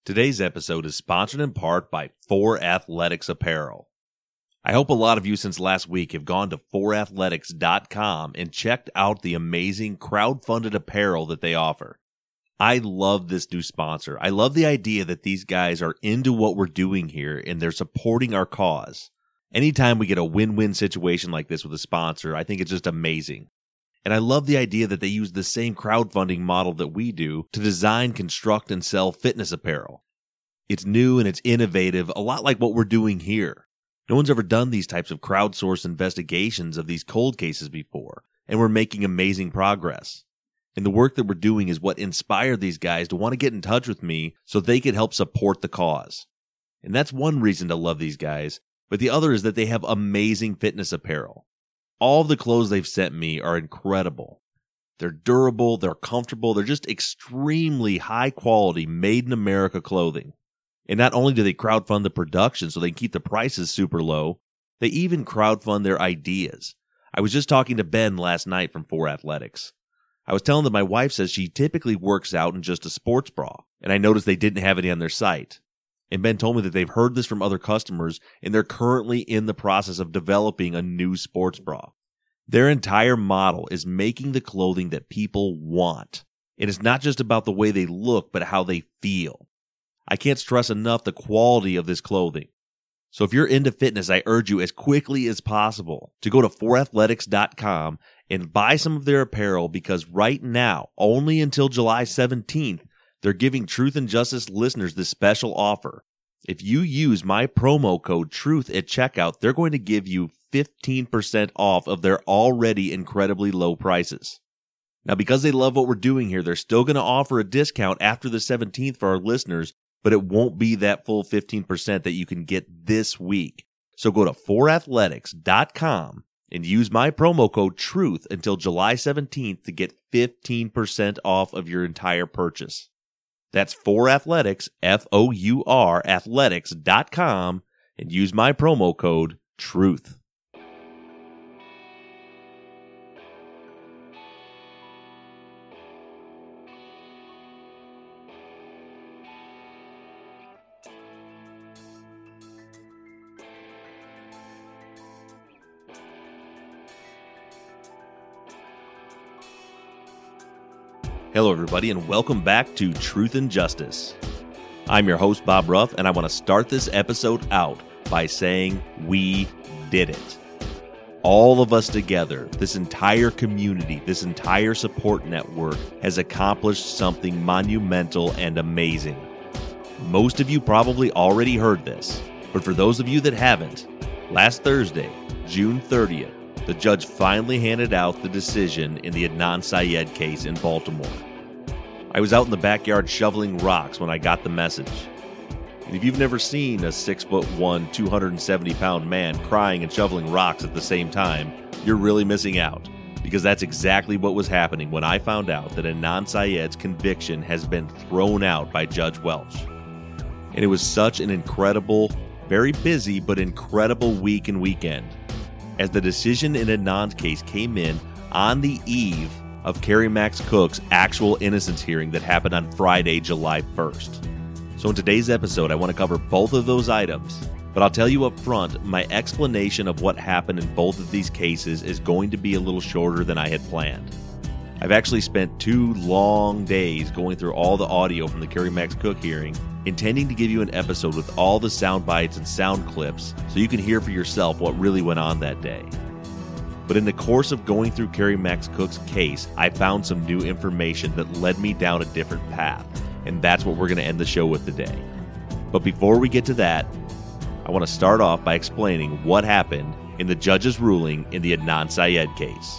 Today's episode is sponsored in part by 4Athletics Apparel. I hope a lot of you since last week have gone to 4athletics.com and checked out the amazing crowd-funded apparel that they offer. I love this new sponsor. I love the idea that these guys are into what we're doing here and they're supporting our cause. Anytime we get a win-win situation like this with a sponsor, I think it's just amazing. And I love the idea that they use the same crowdfunding model that we do to design, construct, and sell fitness apparel. It's new and it's innovative, a lot like what we're doing here. No one's ever done these types of crowdsourced investigations of these cold cases before, and we're making amazing progress. And the work that we're doing is what inspired these guys to want to get in touch with me so they could help support the cause. And that's one reason to love these guys, but the other is that they have amazing fitness apparel. All of the clothes they've sent me are incredible. They're durable, they're comfortable, they're just extremely high quality, made in America clothing. And not only do they crowdfund the production so they can keep the prices super low, they even crowdfund their ideas. I was just talking to Ben last night from 4Athletics. I was telling them my wife says she typically works out in just a sports bra, and I noticed they didn't have any on their site. And Ben told me that they've heard this from other customers, and they're currently in the process of developing a new sports bra. Their entire model is making the clothing that people want. And it's not just about the way they look, but how they feel. I can't stress enough the quality of this clothing. So if you're into fitness, I urge you as quickly as possible to go to 4athletics.com and buy some of their apparel, because right now, only until July 17th, they're giving Truth and Justice listeners this special offer. If you use my promo code TRUTH at checkout, they're going to give you 15% off of their already incredibly low prices. Now, because they love what we're doing here, they're still going to offer a discount after the 17th for our listeners, but it won't be that full 15% that you can get this week. So go to 4athletics.com and use my promo code TRUTH until July 17th to get 15% off of your entire purchase. That's 4Athletics, F-O-U-R, athletics.com, and use my promo code TRUTH. Hello, everybody, and welcome back to Truth and Justice. I'm your host, Bob Ruff, and I want to start this episode out by saying we did it. All of us together, this entire community, this entire support network has accomplished something monumental and amazing. Most of you probably already heard this, but for those of you that haven't, last Thursday, June 30th, the judge finally handed out the decision in the Adnan Syed case in Baltimore. I was out in the backyard shoveling rocks when I got the message. And if you've never seen a 6'1", 270-pound man crying and shoveling rocks at the same time, you're really missing out, because that's exactly what was happening when I found out that Adnan Syed's conviction has been thrown out by Judge Welch. And it was such an incredible, very busy, but incredible week and weekend, as the decision in Adnan's case came in on the eve of Kerry Max Cook's actual innocence hearing that happened on Friday, July 1st. So in today's episode, I want to cover both of those items, but I'll tell you up front, my explanation of what happened in both of these cases is going to be a little shorter than I had planned. I've actually spent 2 long days going through all the audio from the Kerry Max Cook hearing, intending to give you an episode with all the sound bites and sound clips so you can hear for yourself what really went on that day. But in the course of going through Kerry Max Cook's case, I found some new information that led me down a different path, and that's what we're going to end the show with today. But before we get to that, I want to start off by explaining what happened in the judge's ruling in the Adnan Syed case.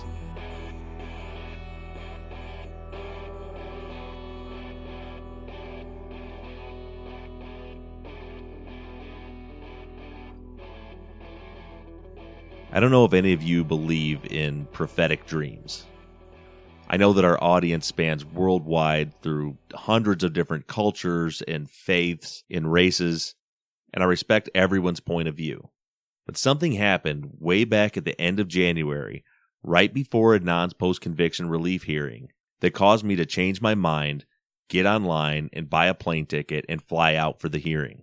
I don't know if any of you believe in prophetic dreams. I know that our audience spans worldwide through hundreds of different cultures and faiths and races, and I respect everyone's point of view. But something happened way back at the end of January, right before Adnan's post-conviction relief hearing, that caused me to change my mind get online, and buy a plane ticket and fly out for the hearing.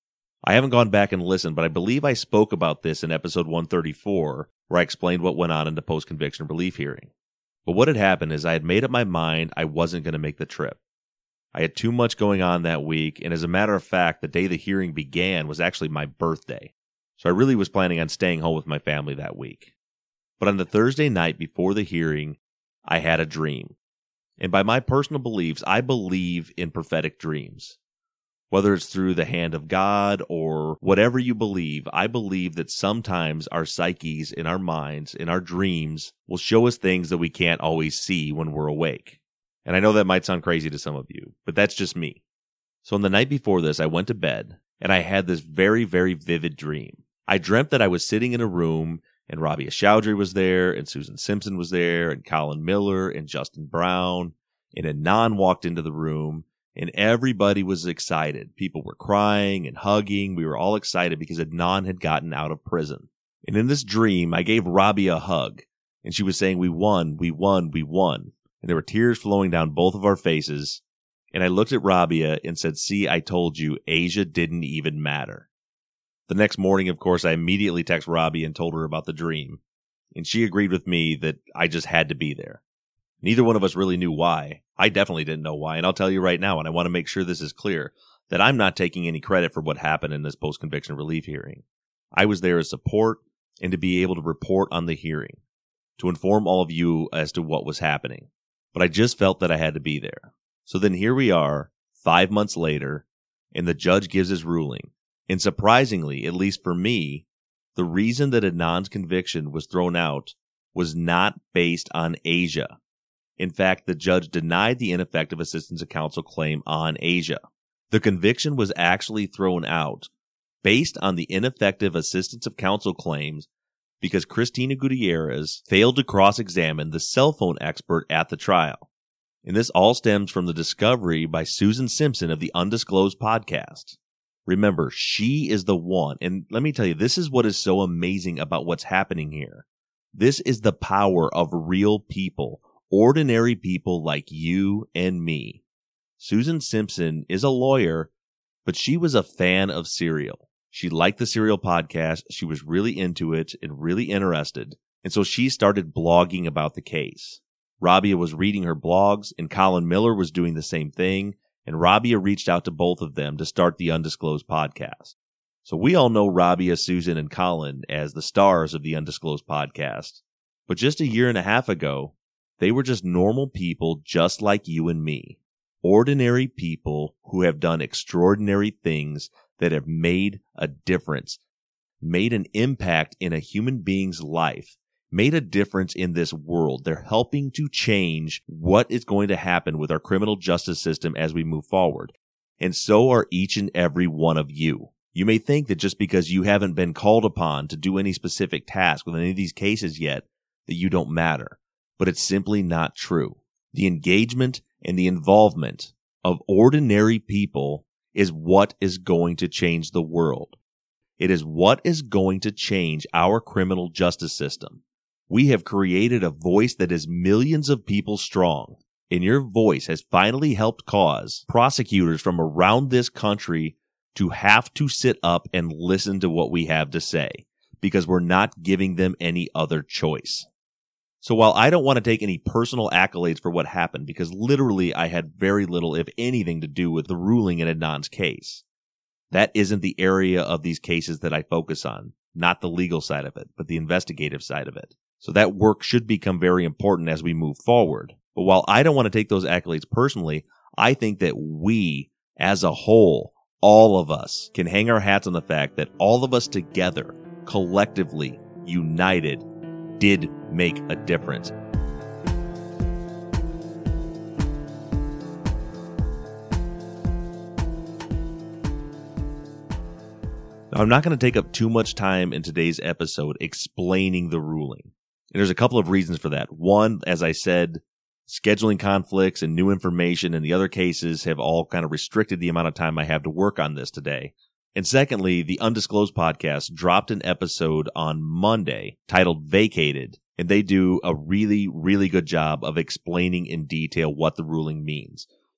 I haven't gone back and listened, but I believe I spoke about this in episode 134, where I explained what went on in the post-conviction relief hearing. But what had happened is I had made up my mind I wasn't going to make the trip. I had too much going on that week, and as a matter of fact, the day the hearing began was actually my birthday. So I really was planning on staying home with my family that week. But on the Thursday night before the hearing, I had a dream. And by my personal beliefs, I believe in prophetic dreams. Whether it's through the hand of God or whatever you believe, I believe that sometimes our psyches, in our minds, in our dreams, will show us things that we can't always see when we're awake. And I know that might sound crazy to some of you, but that's just me. So on the night before this, I went to bed, and I had this very, very vivid dream. I dreamt that I was sitting in a room, and Rabia Chaudhry was there, and Susan Simpson was there, and Colin Miller, and Justin Brown, and Adnan walked into the room, and everybody was excited. People were crying and hugging. We were all excited because Adnan had gotten out of prison. And in this dream, I gave Rabia a hug, and she was saying, "We won, we won, we won." And there were tears flowing down both of our faces. And I looked at Rabia and said, "See, I told you, Asia didn't even matter." The next morning, of course, I immediately texted Rabia and told her about the dream. And she agreed with me that I just had to be there. Neither one of us really knew why. I definitely didn't know why. And I'll tell you right now, and I want to make sure this is clear, that I'm not taking any credit for what happened in this post-conviction relief hearing. I was there as support and to be able to report on the hearing, to inform all of you as to what was happening. But I just felt that I had to be there. So then here we are, 5 months later, and the judge gives his ruling. And surprisingly, at least for me, the reason that Adnan's conviction was thrown out was not based on Asia. In fact, the judge denied the ineffective assistance of counsel claim on Asia. The conviction was actually thrown out based on the ineffective assistance of counsel claims because Cristina Gutierrez failed to cross-examine the cell phone expert at the trial. And this all stems from the discovery by Susan Simpson of the Undisclosed podcast. Remember, she is the one, and let me tell you, this is what is so amazing about what's happening here. This is the power of real people, ordinary people like you and me. Susan Simpson is a lawyer, but she was a fan of Serial. She liked the Serial podcast. She was really into it and really interested. And so she started blogging about the case. Rabia was reading her blogs, and Colin Miller was doing the same thing. And Rabia reached out to both of them to start the Undisclosed podcast. So we all know Rabia, Susan, and Colin as the stars of the Undisclosed podcast. But just a year and a half ago, they were just normal people just like you and me. Ordinary people who have done extraordinary things that have made a difference, made an impact in a human being's life, made a difference in this world. They're helping to change what is going to happen with our criminal justice system as we move forward. And so are each and every one of you. You may think that just because you haven't been called upon to do any specific task with any of these cases yet, that you don't matter. But it's simply not true. The engagement and the involvement of ordinary people is what is going to change the world. It is what is going to change our criminal justice system. We have created a voice that is millions of people strong, and your voice has finally helped cause prosecutors from around this country to have to sit up and listen to what we have to say, because we're not giving them any other choice. So while I don't want to take any personal accolades for what happened, because literally I had very little, if anything, to do with the ruling in Adnan's case, that isn't the area of these cases that I focus on, not the legal side of it, but the investigative side of it. So that work should become very important as we move forward. But while I don't want to take those accolades personally, I think that we, as a whole, all of us, can hang our hats on the fact that all of us together, collectively, united, did make a difference. Now, I'm not going to take up too much time in today's episode explaining the ruling. And there's a couple of reasons for that. One, as I said, scheduling conflicts and new information in the other cases have all kind of restricted the amount of time I have to work on this today. And secondly, the Undisclosed podcast dropped an episode on Monday titled Vacated, and they do a really, really good job of explaining in detail what the ruling means.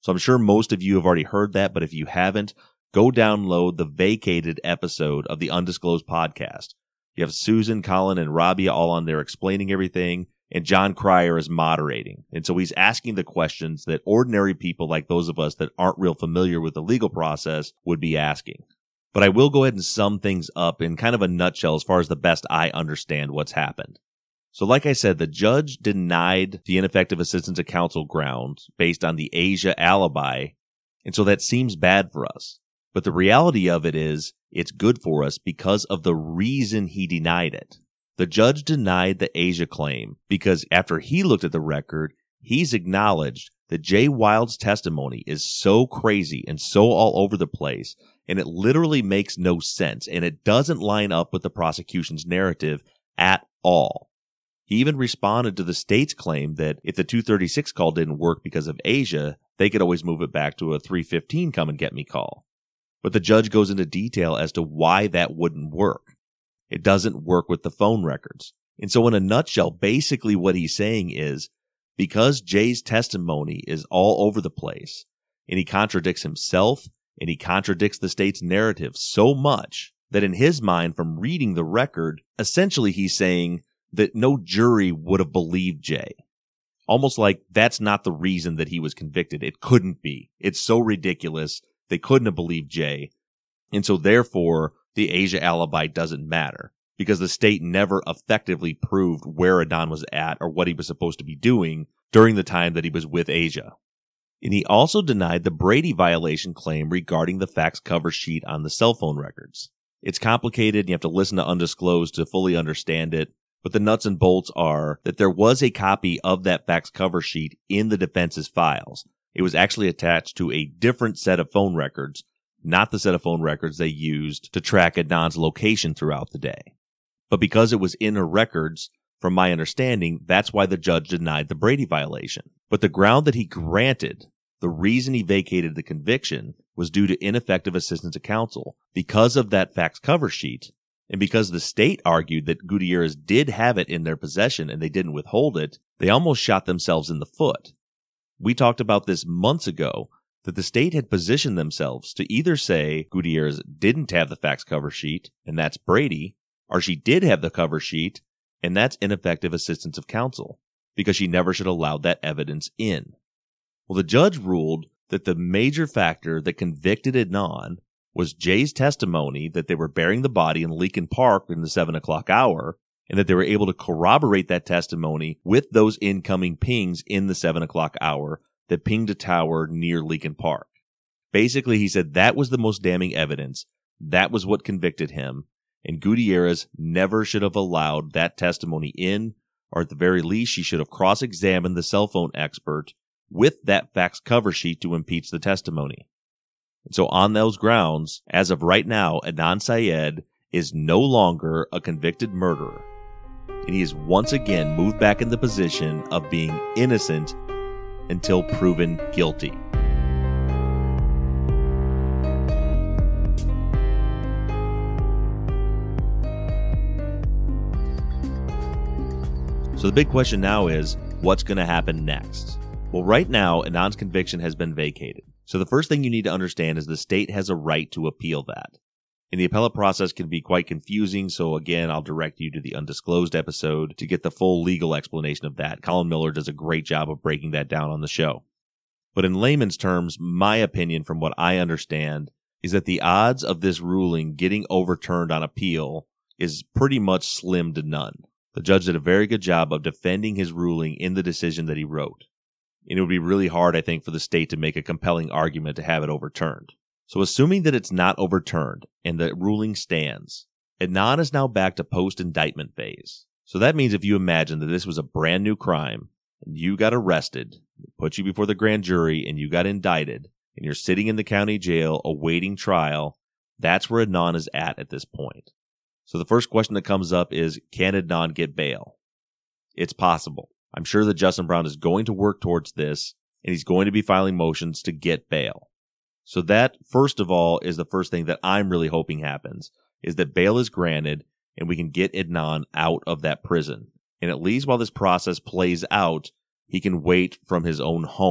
So I'm sure most of you have already heard that, but if you haven't, go download the vacated episode of the Undisclosed podcast. You have Susan, Colin, and Robbie all on there explaining everything, and John Cryer is moderating. And so he's asking the questions that ordinary people like those of us that aren't real familiar with the legal process would be asking. But I will go ahead and sum things up in kind of a nutshell as far as the best I understand what's happened. So like I said, the judge denied the ineffective assistance of counsel grounds based on the Asia alibi, and so that seems bad for us. But the reality of it is, it's good for us because of the reason he denied it. The judge denied the Asia claim because after he looked at the record, he's acknowledged that Jay Wilde's testimony is so crazy and so all over the place, and it literally makes no sense, and it doesn't line up with the prosecution's narrative at all. He even responded to the state's claim that if the 236 call didn't work because of Asia, they could always move it back to a 315 come and get me call. But the judge goes into detail as to why that wouldn't work. It doesn't work with the phone records. And so in a nutshell, basically what he's saying is, because Jay's testimony is all over the place, and he contradicts himself, and he contradicts the state's narrative so much, that in his mind, from reading the record, essentially he's saying that no jury would have believed Jay. Almost like that's not the reason that he was convicted. It couldn't be. It's so ridiculous. They couldn't have believed Jay. And so therefore, the Asia alibi doesn't matter because the state never effectively proved where Adnan was at or what he was supposed to be doing during the time that he was with Asia. And he also denied the Brady violation claim regarding the fax cover sheet on the cell phone records. It's complicated and you have to listen to Undisclosed to fully understand it, but the nuts and bolts are that there was a copy of that fax cover sheet in the defense's files. It was actually attached to a different set of phone records, not the set of phone records they used to track Adnan's location throughout the day. But because it was in her records, from my understanding, that's why the judge denied the Brady violation. But the ground that he granted, the reason he vacated the conviction, was due to ineffective assistance of counsel because of that fax cover sheet, and because the state argued that Gutierrez did have it in their possession and they didn't withhold it, they almost shot themselves in the foot. We talked about this months ago, that the state had positioned themselves to either say Gutierrez didn't have the fax cover sheet, and that's Brady, or she did have the cover sheet, and that's ineffective assistance of counsel, because she never should have allowed that evidence in. Well, the judge ruled that the major factor that convicted Adnan was Jay's testimony that they were burying the body in Leakin Park in the 7 o'clock hour, and that they were able to corroborate that testimony with those incoming pings in the 7 o'clock hour that pinged a tower near Leakin Park. Basically, he said that was the most damning evidence. That was what convicted him, and Gutierrez never should have allowed that testimony in, or at the very least, she should have cross-examined the cell phone expert with that fax cover sheet to impeach the testimony. And so on those grounds, as of right now, Adnan Syed is no longer a convicted murderer, and he is once again moved back in the position of being innocent until proven guilty. So the big question now is, what's going to happen next? Well, right now, Adnan's conviction has been vacated. So the first thing you need to understand is the state has a right to appeal that. And the appellate process can be quite confusing, so again, I'll direct you to the Undisclosed episode to get the full legal explanation of that. Colin Miller does a great job of breaking that down on the show. But in layman's terms, my opinion from what I understand is that the odds of this ruling getting overturned on appeal is pretty much slim to none. The judge did a very good job of defending his ruling in the decision that he wrote. And it would be really hard, I think, for the state to make a compelling argument to have it overturned. So assuming that it's not overturned and the ruling stands, Adnan is now back to post-indictment phase. So that means if you imagine that this was a brand new crime, and you got arrested, put you before the grand jury, and you got indicted, and you're sitting in the county jail awaiting trial, that's where Adnan is at this point. So the first question that comes up is, can Adnan get bail? It's possible. I'm sure that Justin Brown is going to work towards this, and he's going to be filing motions to get bail. So that, first of all, is the first thing that I'm really hoping happens, is that bail is granted and we can get Adnan out of that prison. And at least while this process plays out, he can wait from his own home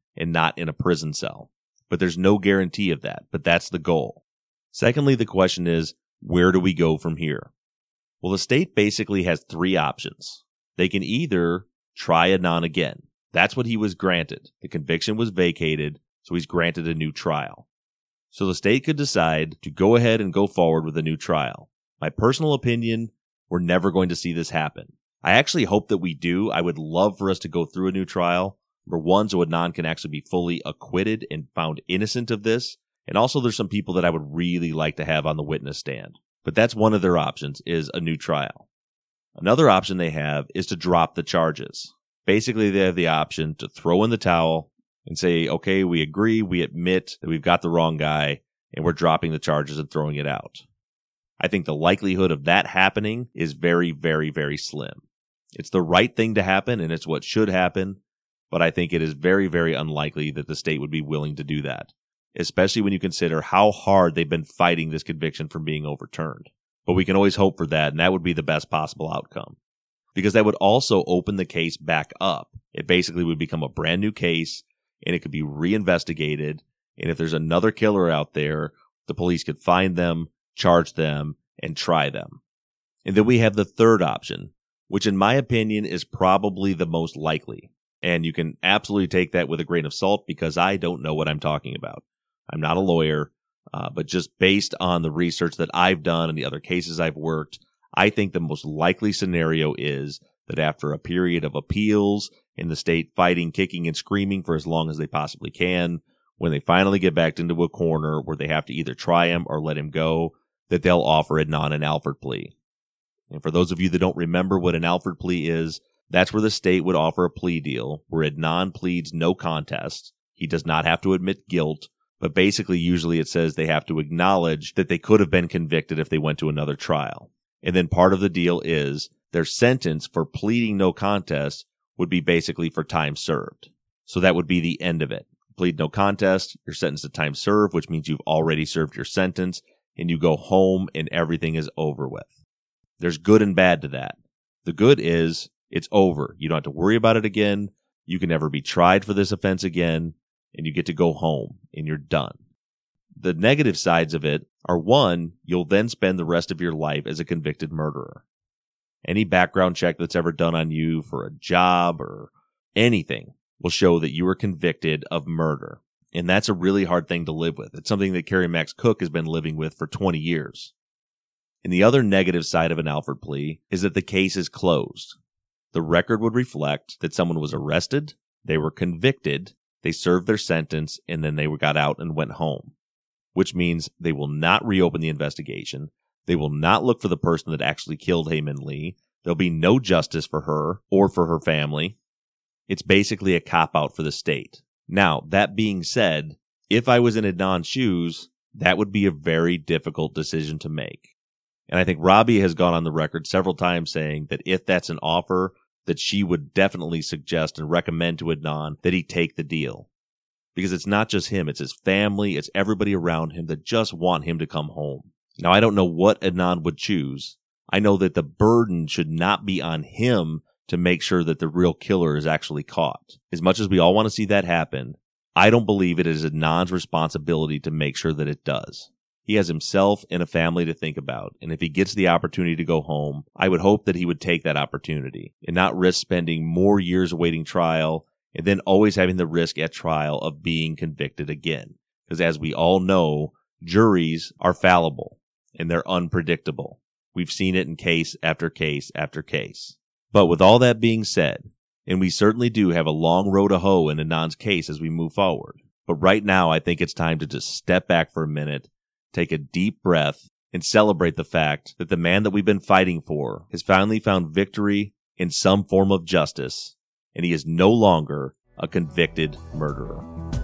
and not in a prison cell. But there's no guarantee of that, but that's the goal. Secondly, the question is, where do we go from here? Well, the state basically has three options. They can either try Adnan again. That's what he was granted. The conviction was vacated, so he's granted a new trial. So the state could decide to go ahead and go forward with a new trial. My personal opinion, we're never going to see this happen. I actually hope that we do. I would love for us to go through a new trial. Number one, so Adnan can actually be fully acquitted and found innocent of this. And also there's some people that I would really like to have on the witness stand. But that's one of their options, is a new trial. Another option they have is to drop the charges. Basically, they have the option to throw in the towel and say, okay, we agree, we admit that we've got the wrong guy, and we're dropping the charges and throwing it out. I think the likelihood of that happening is very, very, very slim. It's the right thing to happen, and it's what should happen, but I think it is very, very unlikely that the state would be willing to do that, especially when you consider how hard they've been fighting this conviction from being overturned. But we can always hope for that, and that would be the best possible outcome. Because that would also open the case back up. It basically would become a brand new case, and it could be reinvestigated, and if there's another killer out there, the police could find them, charge them, and try them. And then we have the third option, which in my opinion is probably the most likely. And you can absolutely take that with a grain of salt because I don't know what I'm talking about. I'm not a lawyer, but just based on the research that I've done and the other cases I've worked, I think the most likely scenario is that after a period of appeals and the state fighting, kicking, and screaming for as long as they possibly can, when they finally get backed into a corner where they have to either try him or let him go, that they'll offer Adnan an Alford plea. And for those of you that don't remember what an Alford plea is, that's where the state would offer a plea deal where Adnan pleads no contest. He does not have to admit guilt, but basically usually it says they have to acknowledge that they could have been convicted if they went to another trial. And then part of the deal is their sentence for pleading no contest would be basically for time served. So that would be the end of it. Plead no contest, you're sentenced to time served, which means you've already served your sentence, and you go home and everything is over with. There's good and bad to that. The good is it's over. You don't have to worry about it again. You can never be tried for this offense again, and you get to go home and you're done. The negative sides of it are, one, you'll then spend the rest of your life as a convicted murderer. Any background check that's ever done on you for a job or anything will show that you were convicted of murder. And that's a really hard thing to live with. It's something that Kerry Max Cook has been living with for 20 years. And the other negative side of an Alford plea is that the case is closed. The record would reflect that someone was arrested, they were convicted, they served their sentence, and then they got out and went home. Which means they will not reopen the investigation. They will not look for the person that actually killed Hae Min Lee. There'll be no justice for her or for her family. It's basically a cop-out for the state. Now, that being said, if I was in Adnan's shoes, that would be a very difficult decision to make. And I think Robbie has gone on the record several times saying that if that's an offer, that she would definitely suggest and recommend to Adnan that he take the deal. Because it's not just him, it's his family, it's everybody around him that just want him to come home. Now, I don't know what Adnan would choose. I know that the burden should not be on him to make sure that the real killer is actually caught. As much as we all want to see that happen, I don't believe it is Adnan's responsibility to make sure that it does. He has himself and a family to think about, and if he gets the opportunity to go home, I would hope that he would take that opportunity and not risk spending more years awaiting trial and then always having the risk at trial of being convicted again. Because as we all know, juries are fallible and they're unpredictable. We've seen it in case after case after case. But with all that being said, and we certainly do have a long road to hoe in Adnan's case as we move forward, but right now I think it's time to just step back for a minute, take a deep breath, and celebrate the fact that the man that we've been fighting for has finally found victory in some form of justice, and he is no longer a convicted murderer.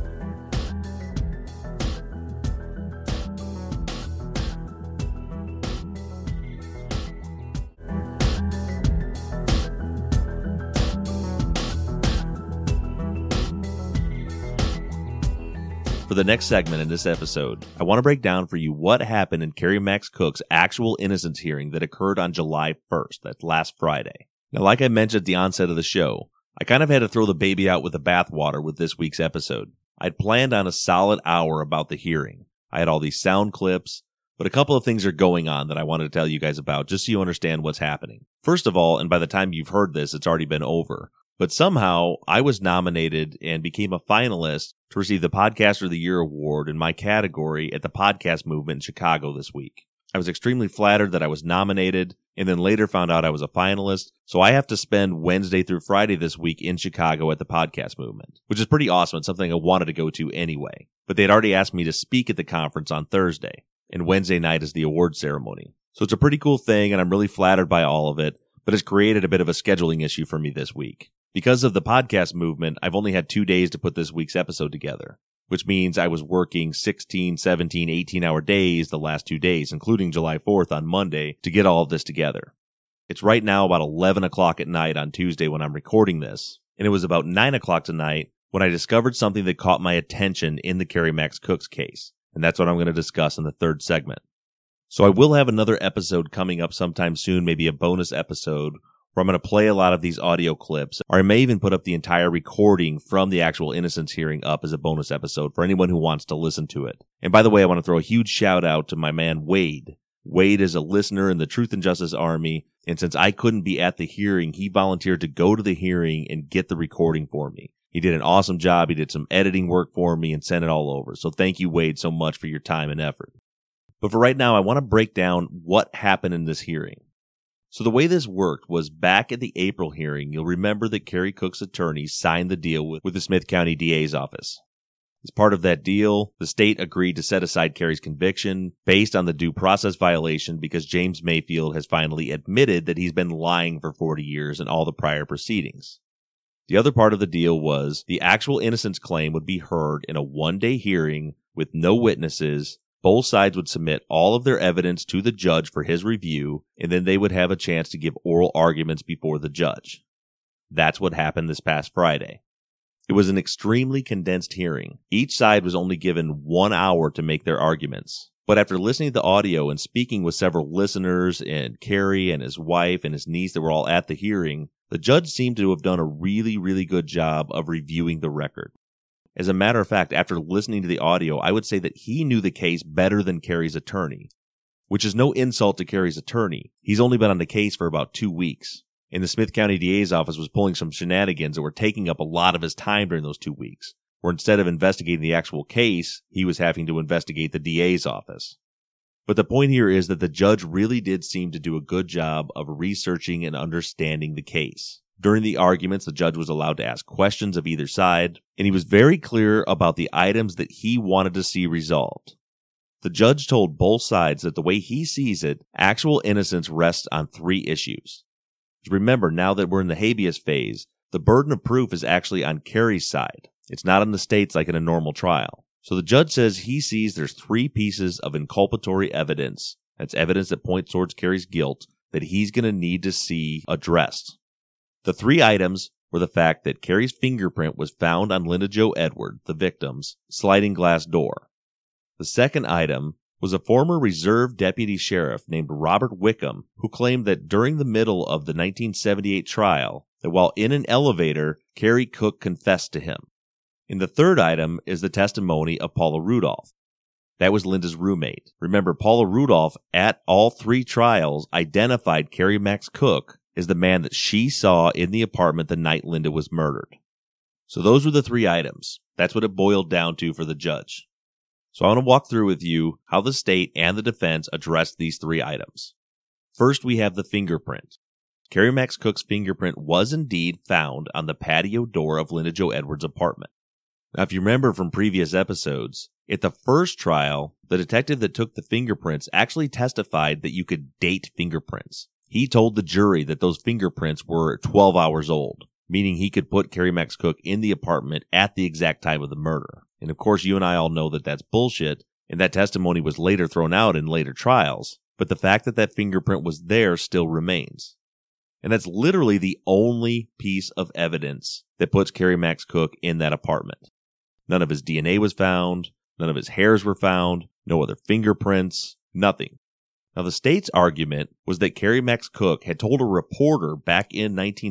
For the next segment in this episode, I want to break down for you what happened in Kerry Max Cook's actual innocence hearing that occurred on July 1st, that's last Friday. Now, like I mentioned at the onset of the show, I kind of had to throw the baby out with the bathwater with this week's episode. I'd planned on a solid hour about the hearing. I had all these sound clips, but a couple of things are going on that I wanted to tell you guys about just so you understand what's happening. First of all, and by the time you've heard this, it's already been over, but somehow I was nominated and became a finalist to receive the Podcaster of the Year award in my category at the Podcast Movement in Chicago this week. I was extremely flattered that I was nominated and then later found out I was a finalist. So I have to spend Wednesday through Friday this week in Chicago at the Podcast Movement, which is pretty awesome. It's something I wanted to go to anyway. But they'd already asked me to speak at the conference on Thursday, and Wednesday night is the award ceremony. So it's a pretty cool thing, and I'm really flattered by all of it, but it's created a bit of a scheduling issue for me this week. Because of the Podcast Movement, I've only had 2 days to put this week's episode together, which means I was working 16, 17, 18-hour days the last 2 days, including July 4th on Monday, to get all of this together. It's right now about 11 o'clock at night on Tuesday when I'm recording this, and it was about 9 o'clock tonight when I discovered something that caught my attention in the Kerry Max Cooks case, and that's what I'm going to discuss in the third segment. So I will have another episode coming up sometime soon, maybe a bonus episode, where I'm going to play a lot of these audio clips, or I may even put up the entire recording from the actual innocence hearing up as a bonus episode for anyone who wants to listen to it. And by the way, I want to throw a huge shout out to my man Wade. Wade is a listener in the Truth and Justice Army, and since I couldn't be at the hearing, he volunteered to go to the hearing and get the recording for me. He did an awesome job. He did some editing work for me and sent it all over. So thank you, Wade, so much for your time and effort. But for right now, I want to break down what happened in this hearing. So the way this worked was back at the April hearing, you'll remember that Kerry Cook's attorney signed the deal with the Smith County DA's office. As part of that deal, the state agreed to set aside Kerry's conviction based on the due process violation because James Mayfield has finally admitted that he's been lying for 40 years in all the prior proceedings. The other part of the deal was the actual innocence claim would be heard in a one-day hearing with no witnesses. Both sides would submit all of their evidence to the judge for his review, and then they would have a chance to give oral arguments before the judge. That's what happened this past Friday. It was an extremely condensed hearing. Each side was only given 1 hour to make their arguments. But after listening to the audio and speaking with several listeners and Kerry and his wife and his niece that were all at the hearing, the judge seemed to have done a really, really good job of reviewing the record. As a matter of fact, after listening to the audio, I would say that he knew the case better than Kerry's attorney, which is no insult to Kerry's attorney. He's only been on the case for about 2 weeks, and the Smith County DA's office was pulling some shenanigans that were taking up a lot of his time during those 2 weeks, where instead of investigating the actual case, he was having to investigate the DA's office. But the point here is that the judge really did seem to do a good job of researching and understanding the case. During the arguments, the judge was allowed to ask questions of either side, and he was very clear about the items that he wanted to see resolved. The judge told both sides that the way he sees it, actual innocence rests on 3 issues. Remember, now that we're in the habeas phase, the burden of proof is actually on Kerry's side. It's not on the state's like in a normal trial. So the judge says he sees there's 3 pieces of inculpatory evidence, that's evidence that points towards Kerry's guilt, that he's going to need to see addressed. The 3 items were the fact that Kerry's fingerprint was found on Linda Jo Edward, the victim's, sliding glass door. The second item was a former reserve deputy sheriff named Robert Wickham, who claimed that during the middle of the 1978 trial, that while in an elevator, Kerry Cook confessed to him. And the third item is the testimony of Paula Rudolph. That was Linda's roommate. Remember, Paula Rudolph, at all 3 trials, identified Kerry Max Cook is the man that she saw in the apartment the night Linda was murdered. So those were the 3 items. That's what it boiled down to for the judge. So I want to walk through with you how the state and the defense addressed these 3 items. First, we have the fingerprint. Kerry Max Cook's fingerprint was indeed found on the patio door of Linda Jo Edwards' apartment. Now, if you remember from previous episodes, at the first trial, the detective that took the fingerprints actually testified that you could date fingerprints. He told the jury that those fingerprints were 12 hours old, meaning he could put Kerry Max Cook in the apartment at the exact time of the murder. And of course, you and I all know that that's bullshit, and that testimony was later thrown out in later trials, but the fact that that fingerprint was there still remains. And that's literally the only piece of evidence that puts Kerry Max Cook in that apartment. None of his DNA was found, none of his hairs were found, no other fingerprints, nothing. Now, the state's argument was that Kerry Max Cook had told a reporter back in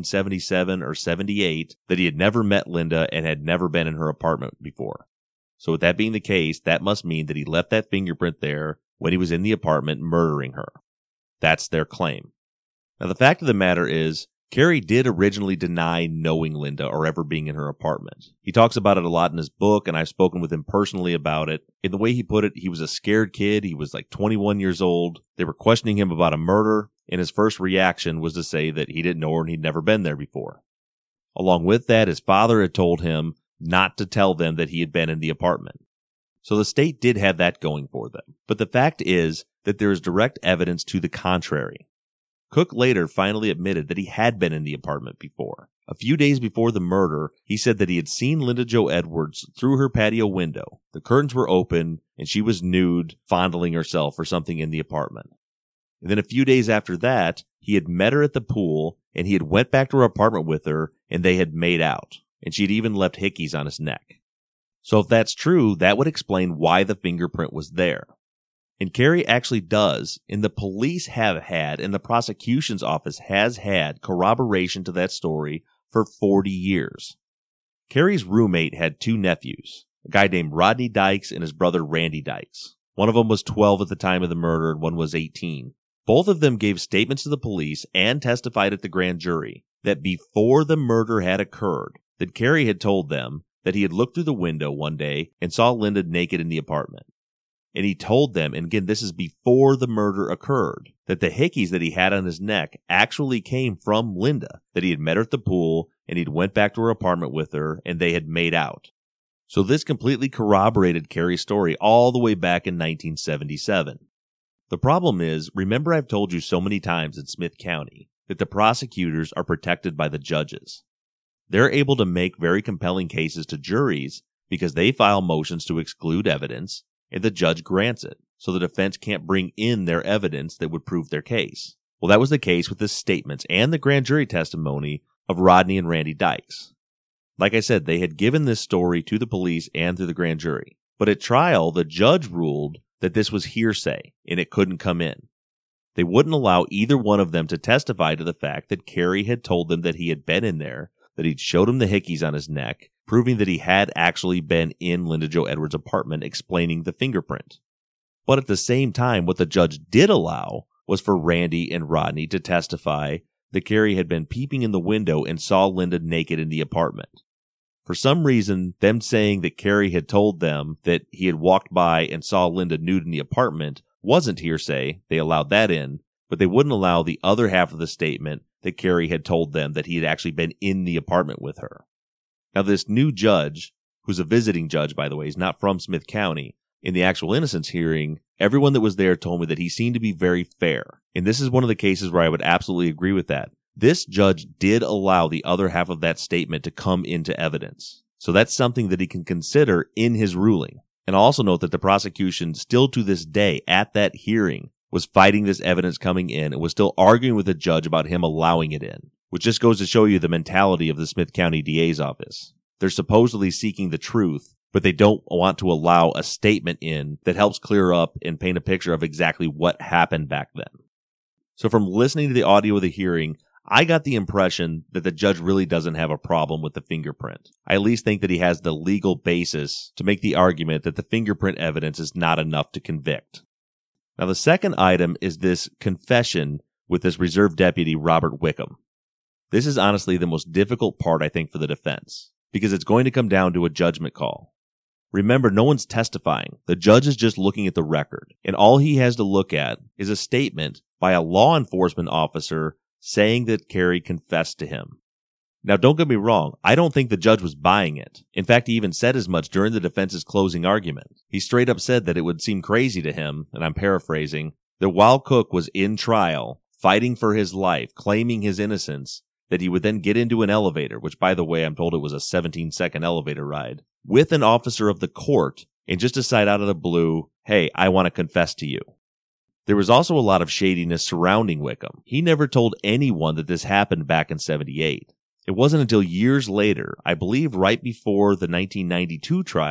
1977 or 78 that he had never met Linda and had never been in her apartment before. So with that being the case, that must mean that he left that fingerprint there when he was in the apartment murdering her. That's their claim. Now, the fact of the matter is, Kerry did originally deny knowing Linda or ever being in her apartment. He talks about it a lot in his book, and I've spoken with him personally about it. In the way he put it, he was a scared kid. He was like 21 years old. They were questioning him about a murder, and his first reaction was to say that he didn't know her and he'd never been there before. Along with that, his father had told him not to tell them that he had been in the apartment. So the state did have that going for them. But the fact is that there is direct evidence to the contrary. Cook later finally admitted that he had been in the apartment before. A few days before the murder, he said that he had seen Linda Jo Edwards through her patio window. The curtains were open, and she was nude, fondling herself or something in the apartment. And then a few days after that, he had met her at the pool, and he had went back to her apartment with her, and they had made out. And she had even left hickeys on his neck. So if that's true, that would explain why the fingerprint was there. And Kerry actually does, and the police have had, and the prosecution's office has had corroboration to that story for 40 years. Kerry's roommate had two nephews, a guy named Rodney Dykes and his brother Randy Dykes. One of them was 12 at the time of the murder, and one was 18. Both of them gave statements to the police and testified at the grand jury that before the murder had occurred, that Kerry had told them that he had looked through the window one day and saw Linda naked in the apartment. And he told them, and again, this is before the murder occurred, that the hickeys that he had on his neck actually came from Linda, that he had met her at the pool, and he'd went back to her apartment with her, and they had made out. So this completely corroborated Kerry's story all the way back in 1977. The problem is, remember I've told you so many times in Smith County that the prosecutors are protected by the judges. They're able to make very compelling cases to juries because they file motions to exclude evidence, and the judge grants it, so the defense can't bring in their evidence that would prove their case. Well, that was the case with the statements and the grand jury testimony of Rodney and Randy Dykes. Like I said, they had given this story to the police and to the grand jury. But at trial, the judge ruled that this was hearsay, and it couldn't come in. They wouldn't allow either one of them to testify to the fact that Kerry had told them that he had been in there, that he'd showed him the hickeys on his neck, proving that he had actually been in Linda Jo Edwards' apartment, explaining the fingerprint. But at the same time, what the judge did allow was for Randy and Rodney to testify that Kerry had been peeping in the window and saw Linda naked in the apartment. For some reason, them saying that Kerry had told them that he had walked by and saw Linda nude in the apartment wasn't hearsay. They allowed that in, but they wouldn't allow the other half of the statement that Kerry had told them that he had actually been in the apartment with her. Now, this new judge, who's a visiting judge, by the way, he's not from Smith County, in the actual innocence hearing, everyone that was there told me that he seemed to be very fair. And this is one of the cases where I would absolutely agree with that. This judge did allow the other half of that statement to come into evidence. So that's something that he can consider in his ruling. And also note that the prosecution still to this day at that hearing was fighting this evidence coming in and was still arguing with the judge about him allowing it in, which just goes to show you the mentality of the Smith County DA's office. They're supposedly seeking the truth, but they don't want to allow a statement in that helps clear up and paint a picture of exactly what happened back then. So from listening to the audio of the hearing, I got the impression that the judge really doesn't have a problem with the fingerprint. I at least think that he has the legal basis to make the argument that the fingerprint evidence is not enough to convict. Now, the second item is this confession with this reserve deputy, Robert Wickham. This is honestly the most difficult part, I think, for the defense, because it's going to come down to a judgment call. Remember, no one's testifying. The judge is just looking at the record, and all he has to look at is a statement by a law enforcement officer saying that Kerry confessed to him. Now, don't get me wrong. I don't think the judge was buying it. In fact, he even said as much during the defense's closing argument. He straight up said that it would seem crazy to him, and I'm paraphrasing, that while Cook was in trial, fighting for his life, claiming his innocence, that he would then get into an elevator, which, by the way, I'm told it was a 17-second elevator ride, with an officer of the court, and just decide out of the blue, hey, I want to confess to you. There was also a lot of shadiness surrounding Wickham. He never told anyone that this happened back in 78. It wasn't until years later, I believe right before the 1992 trial,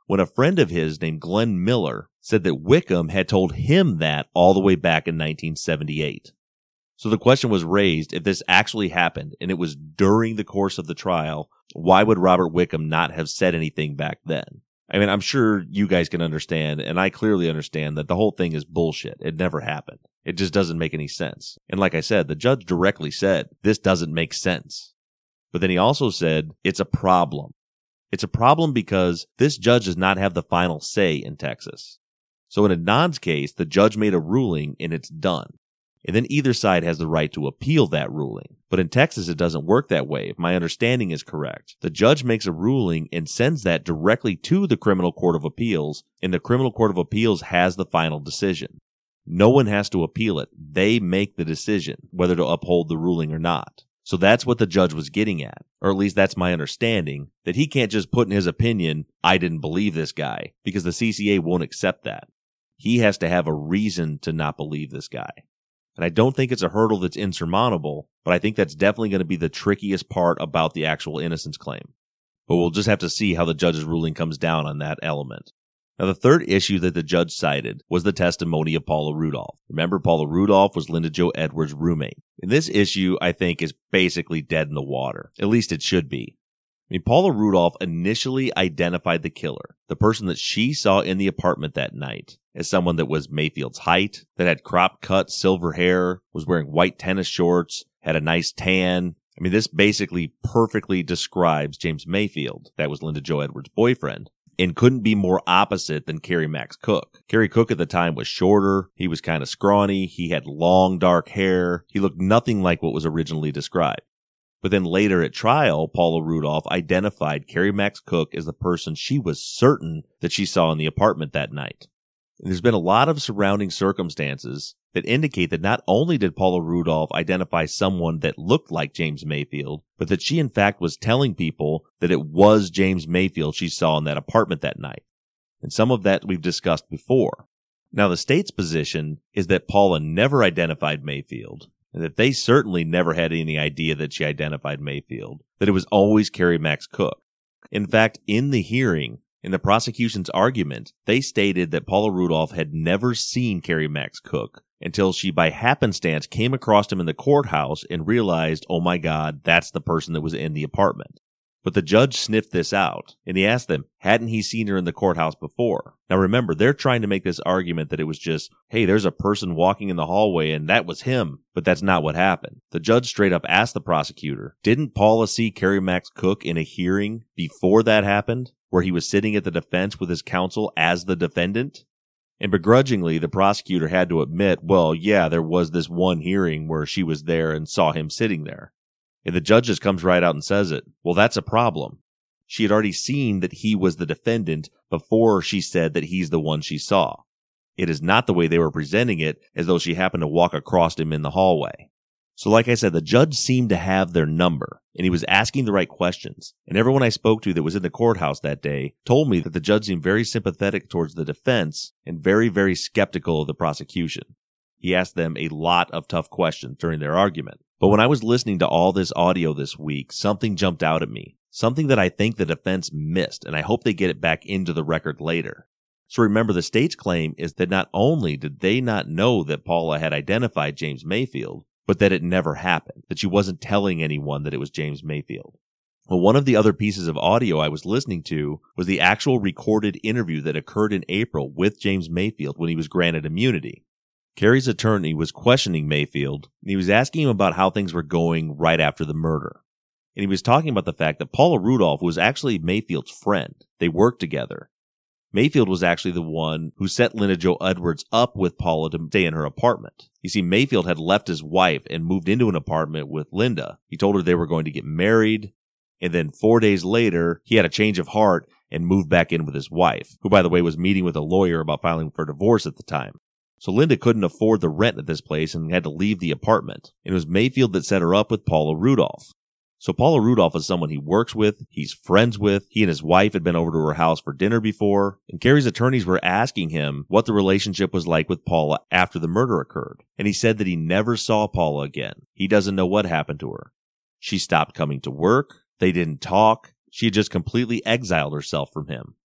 when a friend of his named Glenn Miller said that Wickham had told him that all the way back in 1978. So the question was raised, if this actually happened and it was during the course of the trial, why would Robert Wickham not have said anything back then? I mean, I'm sure you guys can understand, and I clearly understand that the whole thing is bullshit. It never happened. It just doesn't make any sense. And like I said, the judge directly said, this doesn't make sense. But then he also said, it's a problem. It's a problem because this judge does not have the final say in Texas. So in Adnan's case, the judge made a ruling and it's done. And then either side has the right to appeal that ruling. But in Texas, it doesn't work that way, if my understanding is correct. The judge makes a ruling and sends that directly to the Criminal Court of Appeals, and the Criminal Court of Appeals has the final decision. No one has to appeal it. They make the decision whether to uphold the ruling or not. So that's what the judge was getting at, or at least that's my understanding, that he can't just put in his opinion, I didn't believe this guy, because the CCA won't accept that. He has to have a reason to not believe this guy. And I don't think it's a hurdle that's insurmountable, but I think that's definitely going to be the trickiest part about the actual innocence claim. But we'll just have to see how the judge's ruling comes down on that element. Now, the third issue that the judge cited was the testimony of Paula Rudolph. Remember, Paula Rudolph was Linda Jo Edwards' roommate. And this issue, I think, is basically dead in the water. At least it should be. I mean, Paula Rudolph initially identified the killer, the person that she saw in the apartment that night, as someone that was Mayfield's height, that had crop-cut silver hair, was wearing white tennis shorts, had a nice tan. I mean, this basically perfectly describes James Mayfield, that was Linda Jo Edwards' boyfriend, and couldn't be more opposite than Kerry Max Cook. Kerry Cook at the time was shorter, he was kind of scrawny, he had long dark hair, he looked nothing like what was originally described. But then later at trial, Paula Rudolph identified Kerry Max Cook as the person she was certain that she saw in the apartment that night. And there's been a lot of surrounding circumstances that indicate that not only did Paula Rudolph identify someone that looked like James Mayfield, but that she in fact was telling people that it was James Mayfield she saw in that apartment that night. And some of that we've discussed before. Now, the state's position is that Paula never identified Mayfield, and that they certainly never had any idea that she identified Mayfield, that it was always Kerry Max Cook. In fact, in the hearing, in the prosecution's argument, they stated that Paula Rudolph had never seen Kerry Max Cook until she by happenstance came across him in the courthouse and realized, oh my God, that's the person that was in the apartment. But the judge sniffed this out, and he asked them, hadn't he seen her in the courthouse before? Now remember, they're trying to make this argument that it was just, hey, there's a person walking in the hallway and that was him. But that's not what happened. The judge straight up asked the prosecutor, didn't Paula see Kerry Max Cook in a hearing before that happened, where he was sitting at the defense with his counsel as the defendant? And begrudgingly, the prosecutor had to admit, well, yeah, there was this one hearing where she was there and saw him sitting there. And the judge just comes right out and says it. Well, that's a problem. She had already seen that he was the defendant before she said that he's the one she saw. It is not the way they were presenting it, as though she happened to walk across him in the hallway. So like I said, the judge seemed to have their number, and he was asking the right questions. And everyone I spoke to that was in the courthouse that day told me that the judge seemed very sympathetic towards the defense and very, very skeptical of the prosecution. He asked them a lot of tough questions during their argument. But when I was listening to all this audio this week, something jumped out at me. Something that I think the defense missed, and I hope they get it back into the record later. So remember, the state's claim is that not only did they not know that Paula had identified James Mayfield, but that it never happened, that she wasn't telling anyone that it was James Mayfield. Well, one of the other pieces of audio I was listening to was the actual recorded interview that occurred in April with James Mayfield when he was granted immunity. Kerry's attorney was questioning Mayfield, and he was asking him about how things were going right after the murder. And he was talking about the fact that Paula Rudolph was actually Mayfield's friend. They worked together. Mayfield was actually the one who set Linda Jo Edwards up with Paula to stay in her apartment. You see, Mayfield had left his wife and moved into an apartment with Linda. He told her they were going to get married, and then 4 days later, he had a change of heart and moved back in with his wife, who, by the way, was meeting with a lawyer about filing for divorce at the time. So Linda couldn't afford the rent at this place and had to leave the apartment. It was Mayfield that set her up with Paula Rudolph. So Paula Rudolph is someone he works with, he's friends with. He and his wife had been over to her house for dinner before. And Kerry's attorneys were asking him what the relationship was like with Paula after the murder occurred. And he said that he never saw Paula again. He doesn't know what happened to her. She stopped coming to work. They didn't talk. She had just completely exiled herself from him.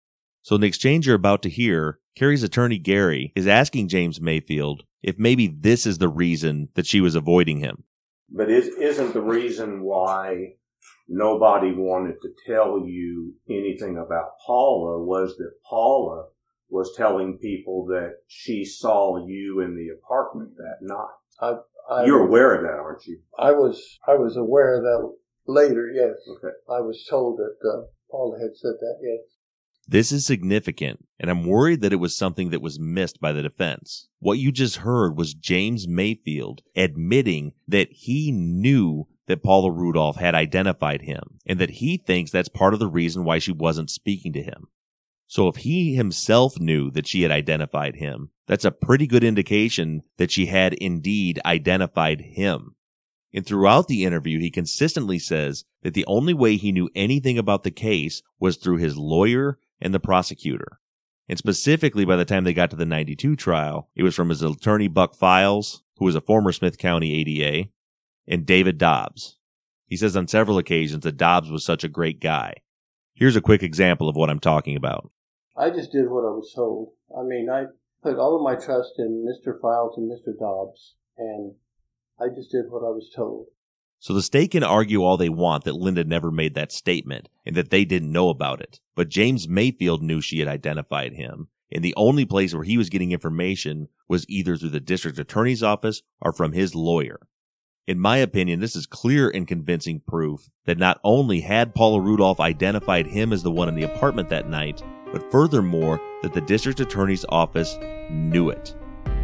So in the exchange you're about to hear, Carrie's attorney Gary is asking James Mayfield if maybe this is the reason that she was avoiding him. But isn't the reason why nobody wanted to tell you anything about Paula was that Paula was telling people that she saw you in the apartment that night? You're aware of that, aren't you? I was aware of that later, yes. Okay. I was told that Paula had said that, yes. This is significant, and I'm worried that it was something that was missed by the defense. What you just heard was James Mayfield admitting that he knew that Paula Rudolph had identified him, and that he thinks that's part of the reason why she wasn't speaking to him. So if he himself knew that she had identified him, that's a pretty good indication that she had indeed identified him. And throughout the interview, he consistently says that the only way he knew anything about the case was through his lawyer and the prosecutor. And specifically, by the time they got to the 92 trial, it was from his attorney Buck Files, who was a former Smith County ADA, and David Dobbs. He says on several occasions that Dobbs was such a great guy. Here's a quick example of what I'm talking about. I just did what I was told. I mean, I put all of my trust in Mr. Files and Mr. Dobbs, and I just did what I was told. So the state can argue all they want that Linda never made that statement and that they didn't know about it. But James Mayfield knew she had identified him, and the only place where he was getting information was either through the district attorney's office or from his lawyer. In my opinion, this is clear and convincing proof that not only had Paula Rudolph identified him as the one in the apartment that night, but furthermore, that the district attorney's office knew it.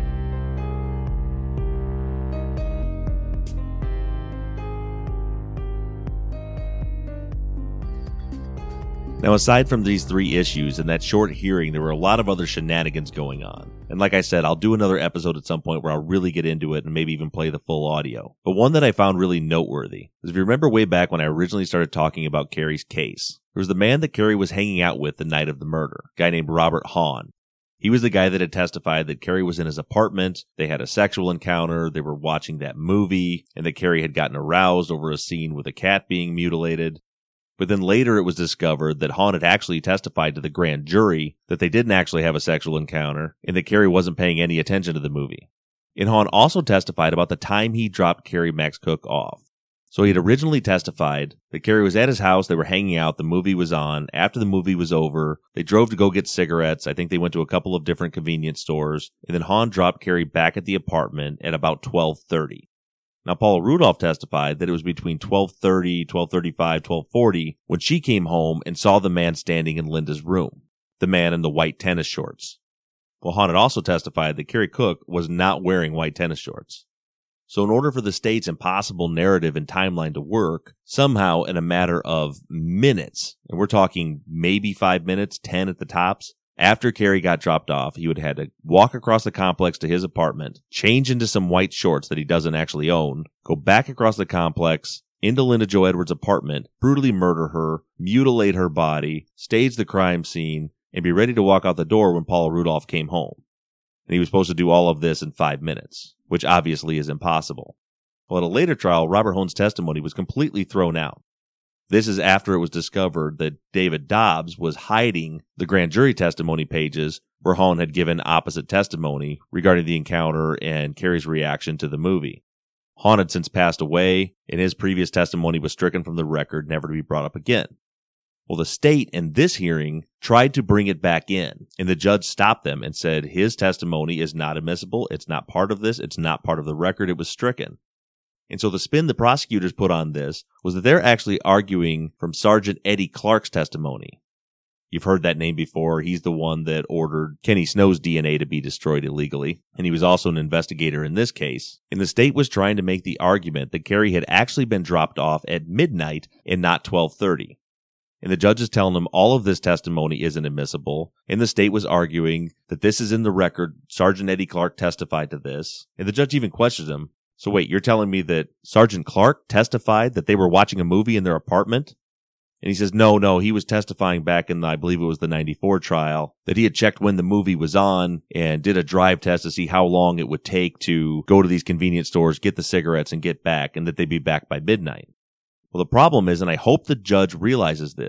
Now, aside from these three issues and that short hearing, there were a lot of other shenanigans going on. And like I said, I'll do another episode at some point where I'll really get into it and maybe even play the full audio. But one that I found really noteworthy is if you remember way back when I originally started talking about Carrie's case, there was the man that Carrie was hanging out with the night of the murder, a guy named Robert Hahn. He was the guy that had testified that Carrie was in his apartment, they had a sexual encounter, they were watching that movie, and that Carrie had gotten aroused over a scene with a cat being mutilated. But then later it was discovered that Hahn had actually testified to the grand jury that they didn't actually have a sexual encounter and that Carrie wasn't paying any attention to the movie. And Hahn also testified about the time he dropped Carrie Max Cook off. So he had originally testified that Carrie was at his house, they were hanging out, the movie was on. After the movie was over, they drove to go get cigarettes. I think they went to a couple of different convenience stores. And then Hahn dropped Carrie back at the apartment at about 12:30. Now, Paula Rudolph testified that it was between 12:30, 12:35, 12:40 when she came home and saw the man standing in Linda's room, the man in the white tennis shorts. Well, Hahn had also testified that Carrie Cook was not wearing white tennis shorts. So in order for the state's impossible narrative and timeline to work, somehow in a matter of minutes, and we're talking maybe 5 minutes, 10 at the tops, after Carrie got dropped off, he would have had to walk across the complex to his apartment, change into some white shorts that he doesn't actually own, go back across the complex, into Linda Jo Edwards' apartment, brutally murder her, mutilate her body, stage the crime scene, and be ready to walk out the door when Paula Rudolph came home. And he was supposed to do all of this in 5 minutes, which obviously is impossible. Well, at a later trial, Robert Hahn's testimony was completely thrown out. This is after it was discovered that David Dobbs was hiding the grand jury testimony pages where Hahn had given opposite testimony regarding the encounter and Carrie's reaction to the movie. Hahn had since passed away, and his previous testimony was stricken from the record, never to be brought up again. Well, the state in this hearing tried to bring it back in, and the judge stopped them and said his testimony is not admissible, it's not part of this, it's not part of the record, it was stricken. And so the spin the prosecutors put on this was that they're actually arguing from Sergeant Eddie Clark's testimony. You've heard that name before. He's the one that ordered Kenny Snow's DNA to be destroyed illegally, and he was also an investigator in this case. And the state was trying to make the argument that Carrie had actually been dropped off at midnight and not 12:30. And the judge is telling them all of this testimony isn't admissible, and the state was arguing that this is in the record. Sergeant Eddie Clark testified to this, and the judge even questioned him. So wait, you're telling me that Sergeant Clark testified that they were watching a movie in their apartment? And he says, no, he was testifying back in, I believe it was the 94 trial, that he had checked when the movie was on and did a drive test to see how long it would take to go to these convenience stores, get the cigarettes, and get back, and that they'd be back by midnight. Well, the problem is, and I hope the judge realizes this,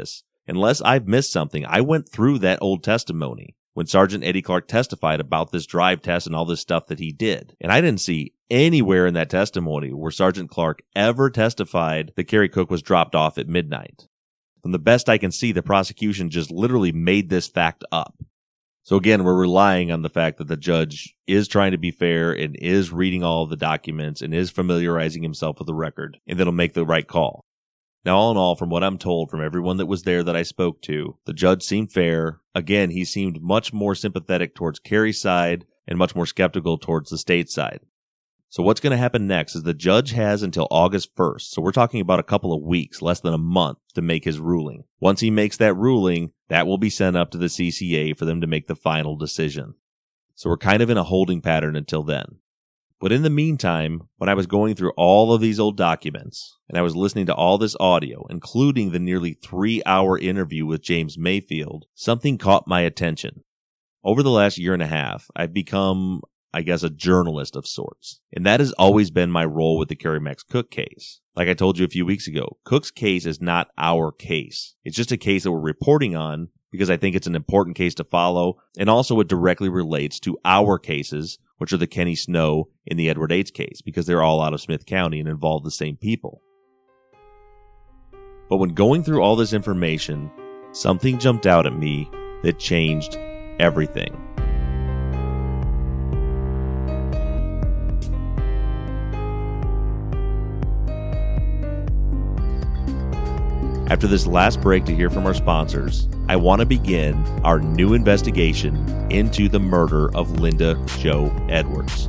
Unless I've missed something, I went through that old testimony when Sergeant Eddie Clark testified about this drive test and all this stuff that he did. And I didn't see anywhere in that testimony where Sergeant Clark ever testified that Carrie Cook was dropped off at midnight. From the best I can see, the prosecution just literally made this fact up. So again, we're relying on the fact that the judge is trying to be fair and is reading all of the documents and is familiarizing himself with the record, and that'll make the right call. Now, all in all, from what I'm told from everyone that was there that I spoke to, the judge seemed fair. Again, he seemed much more sympathetic towards Carrie's side and much more skeptical towards the state's side. So what's going to happen next is the judge has until August 1st. So we're talking about a couple of weeks, less than a month, to make his ruling. Once he makes that ruling, that will be sent up to the CCA for them to make the final decision. So we're kind of in a holding pattern until then. But in the meantime, when I was going through all of these old documents, and I was listening to all this audio, including the nearly 3-hour interview with James Mayfield, something caught my attention. Over the last year and a half, I've become, I guess, a journalist of sorts. And that has always been my role with the Carrie Max Cook case. Like I told you a few weeks ago, Cook's case is not our case. It's just a case that we're reporting on because I think it's an important case to follow, and also it directly relates to our cases, which are the Kenny Snow and the Edward Yates case, because they're all out of Smith County and involve the same people. But when going through all this information, something jumped out at me that changed everything. After this last break to hear from our sponsors, I want to begin our new investigation into the murder of Linda Jo Edwards.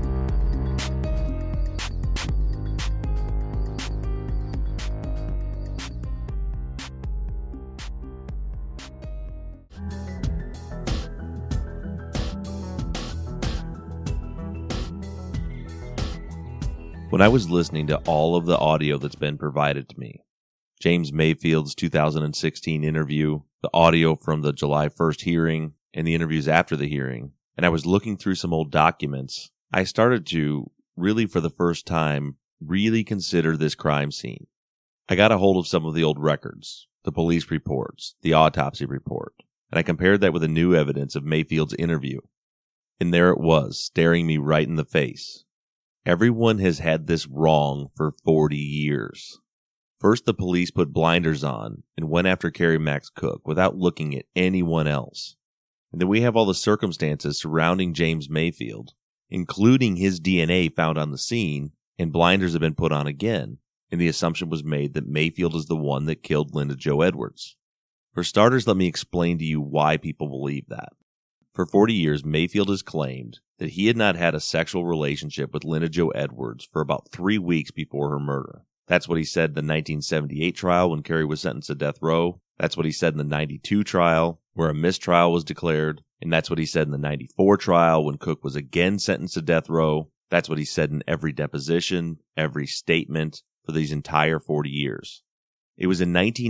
When I was listening to all of the audio that's been provided to me, James Mayfield's 2016 interview, the audio from the July 1st hearing, and the interviews after the hearing, and I was looking through some old documents, I started to, really for the first time, really consider this crime scene. I got a hold of some of the old records, the police reports, the autopsy report, and I compared that with the new evidence of Mayfield's interview. And there it was, staring me right in the face. Everyone has had this wrong for 40 years. First, the police put blinders on and went after Carrie Max Cook without looking at anyone else. And then we have all the circumstances surrounding James Mayfield, including his DNA found on the scene, and blinders have been put on again, and the assumption was made that Mayfield is the one that killed Linda Jo Edwards. For starters, let me explain to you why people believe that. For 40 years, Mayfield has claimed that he had not had a sexual relationship with Linda Jo Edwards for about 3 weeks before her murder. That's what he said in the 1978 trial when Carrie was sentenced to death row. That's what he said in the 92 trial where a mistrial was declared. And that's what he said in the 94 trial when Cook was again sentenced to death row. That's what he said in every deposition, every statement for these entire 40 years. It was in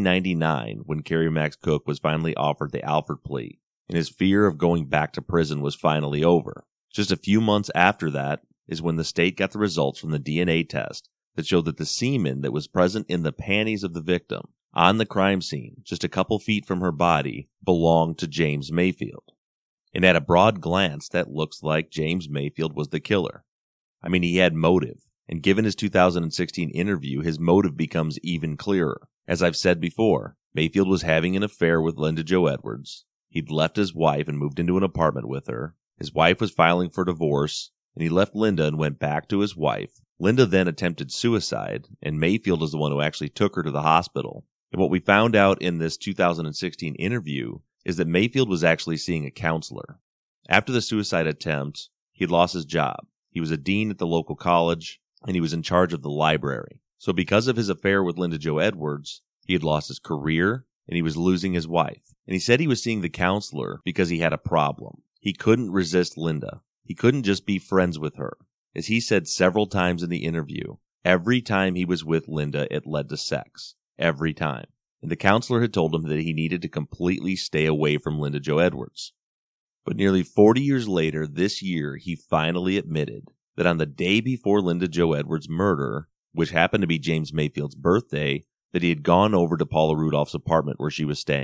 1999 when Carrie Max Cook was finally offered the Alford plea, and his fear of going back to prison was finally over. Just a few months after that is when the state got the results from the DNA test that showed that the semen that was present in the panties of the victim on the crime scene, just a couple feet from her body, belonged to James Mayfield. And at a broad glance, that looks like James Mayfield was the killer. I mean, he had motive, and given his 2016 interview, his motive becomes even clearer. As I've said before, Mayfield was having an affair with Linda Jo Edwards. He'd left his wife and moved into an apartment with her. His wife was filing for divorce, and he left Linda and went back to his wife. Linda then attempted suicide, and Mayfield is the one who actually took her to the hospital. And what we found out in this 2016 interview is that Mayfield was actually seeing a counselor. After the suicide attempt, he had lost his job. He was a dean at the local college, and he was in charge of the library. So because of his affair with Linda Jo Edwards, he had lost his career, and he was losing his wife. And he said he was seeing the counselor because he had a problem. He couldn't resist Linda. He couldn't just be friends with her. As he said several times in the interview, every time he was with Linda, it led to sex. Every time. And the counselor had told him that he needed to completely stay away from Linda Jo Edwards. But nearly 40 years later, this year, he finally admitted that on the day before Linda Jo Edwards' murder, which happened to be James Mayfield's birthday, that he had gone over to Paula Rudolph's apartment where she was staying.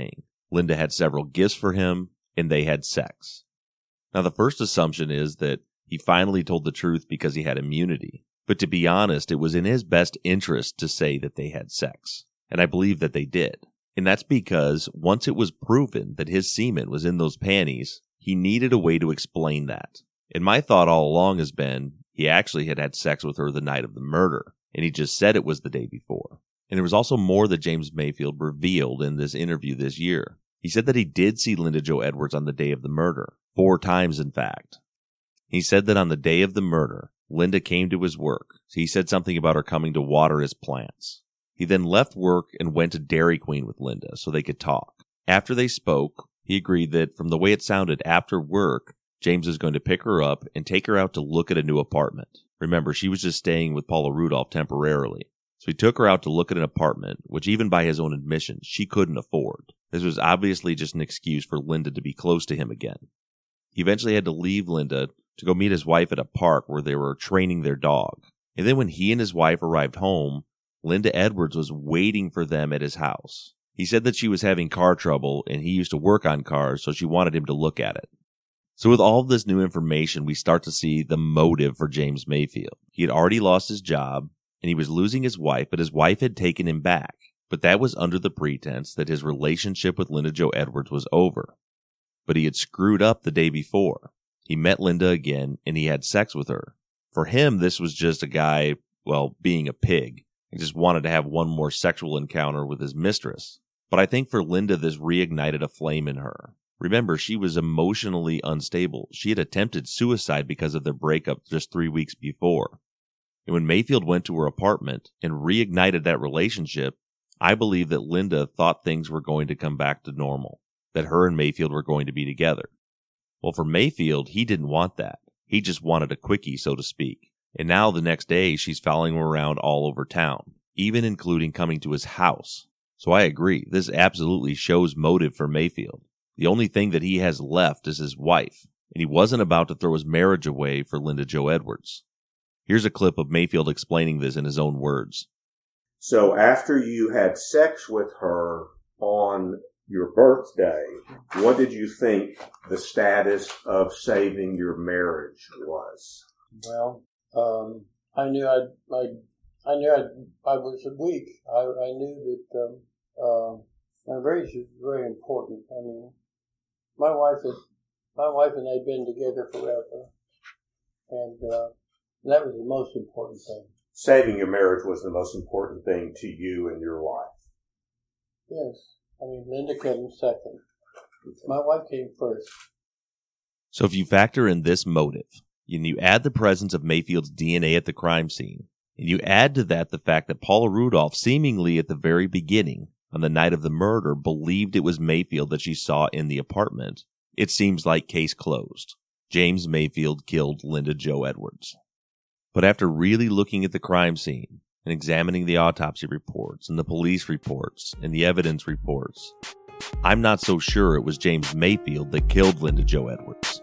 Linda had several gifts for him, and they had sex. Now, the first assumption is that he finally told the truth because he had immunity. But to be honest, it was in his best interest to say that they had sex. And I believe that they did. And that's because once it was proven that his semen was in those panties, he needed a way to explain that. And my thought all along has been he actually had sex with her the night of the murder, and he just said it was the day before. And there was also more that James Mayfield revealed in this interview this year. He said that he did see Linda Jo Edwards on the day of the murder, 4 times in fact. He said that on the day of the murder, Linda came to his work. He said something about her coming to water his plants. He then left work and went to Dairy Queen with Linda so they could talk. After they spoke, he agreed that from the way it sounded after work, James was going to pick her up and take her out to look at a new apartment. Remember, she was just staying with Paula Rudolph temporarily. So he took her out to look at an apartment, which even by his own admission, she couldn't afford. This was obviously just an excuse for Linda to be close to him again. He eventually had to leave Linda to go meet his wife at a park where they were training their dog. And then when he and his wife arrived home, Linda Edwards was waiting for them at his house. He said that she was having car trouble and he used to work on cars, so she wanted him to look at it. So with all of this new information, we start to see the motive for James Mayfield. He had already lost his job and he was losing his wife, but his wife had taken him back. But that was under the pretense that his relationship with Linda Jo Edwards was over. But he had screwed up the day before. He met Linda again and he had sex with her. For him, this was just a guy, being a pig. He just wanted to have one more sexual encounter with his mistress. But I think for Linda, this reignited a flame in her. Remember, she was emotionally unstable. She had attempted suicide because of their breakup just 3 weeks before. And when Mayfield went to her apartment and reignited that relationship, I believe that Linda thought things were going to come back to normal, that her and Mayfield were going to be together. Well, for Mayfield, he didn't want that. He just wanted a quickie, so to speak. And now the next day, she's following him around all over town, even including coming to his house. So I agree, this absolutely shows motive for Mayfield. The only thing that he has left is his wife, and he wasn't about to throw his marriage away for Linda Jo Edwards. Here's a clip of Mayfield explaining this in his own words. So after you had sex with her on your birthday, what did you think the status of saving your marriage was? Well, I knew I was weak. I knew that my marriage is very important. I mean, my wife and I had been together forever, and that was the most important thing. Saving your marriage was the most important thing to you in your life. Yes, I mean, Linda came second. My wife came first. So if you factor in this motive, and you add the presence of Mayfield's DNA at the crime scene, and you add to that the fact that Paula Rudolph seemingly at the very beginning, on the night of the murder, believed it was Mayfield that she saw in the apartment, it seems like case closed. James Mayfield killed Linda Jo Edwards. But after really looking at the crime scene and examining the autopsy reports and the police reports and the evidence reports, I'm not so sure it was James Mayfield that killed Linda Jo Edwards.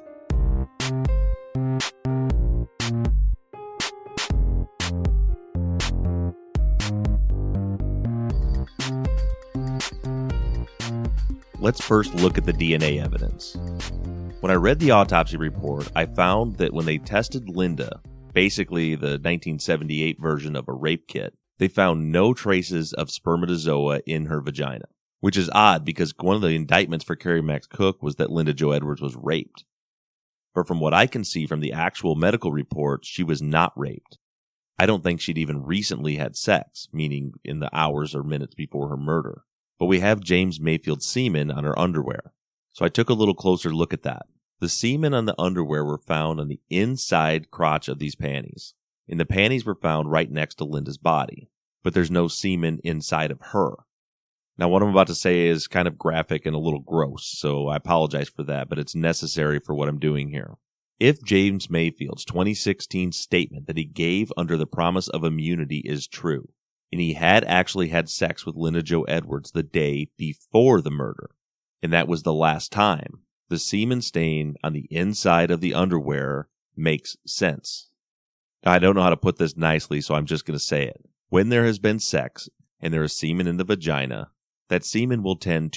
Let's first look at the DNA evidence. When I read the autopsy report, I found that when they tested Linda, basically the 1978 version of a rape kit, they found no traces of spermatozoa in her vagina, which is odd because one of the indictments for Carrie Max Cook was that Linda Jo Edwards was raped. But from what I can see from the actual medical reports, she was not raped. I don't think she'd even recently had sex, meaning in the hours or minutes before her murder. But we have James Mayfield's semen on her underwear. So I took a little closer look at that. The semen on the underwear were found on the inside crotch of these panties. And the panties were found right next to Linda's body. But there's no semen inside of her. Now what I'm about to say is kind of graphic and a little gross, so I apologize for that, but it's necessary for what I'm doing here. If James Mayfield's 2016 statement that he gave under the promise of immunity is true, and he had actually had sex with Linda Jo Edwards the day before the murder, and that was the last time, the semen stain on the inside of the underwear makes sense. Now, I don't know how to put this nicely, so I'm just going to say it. When there has been sex and there is semen in the vagina, that semen will tend to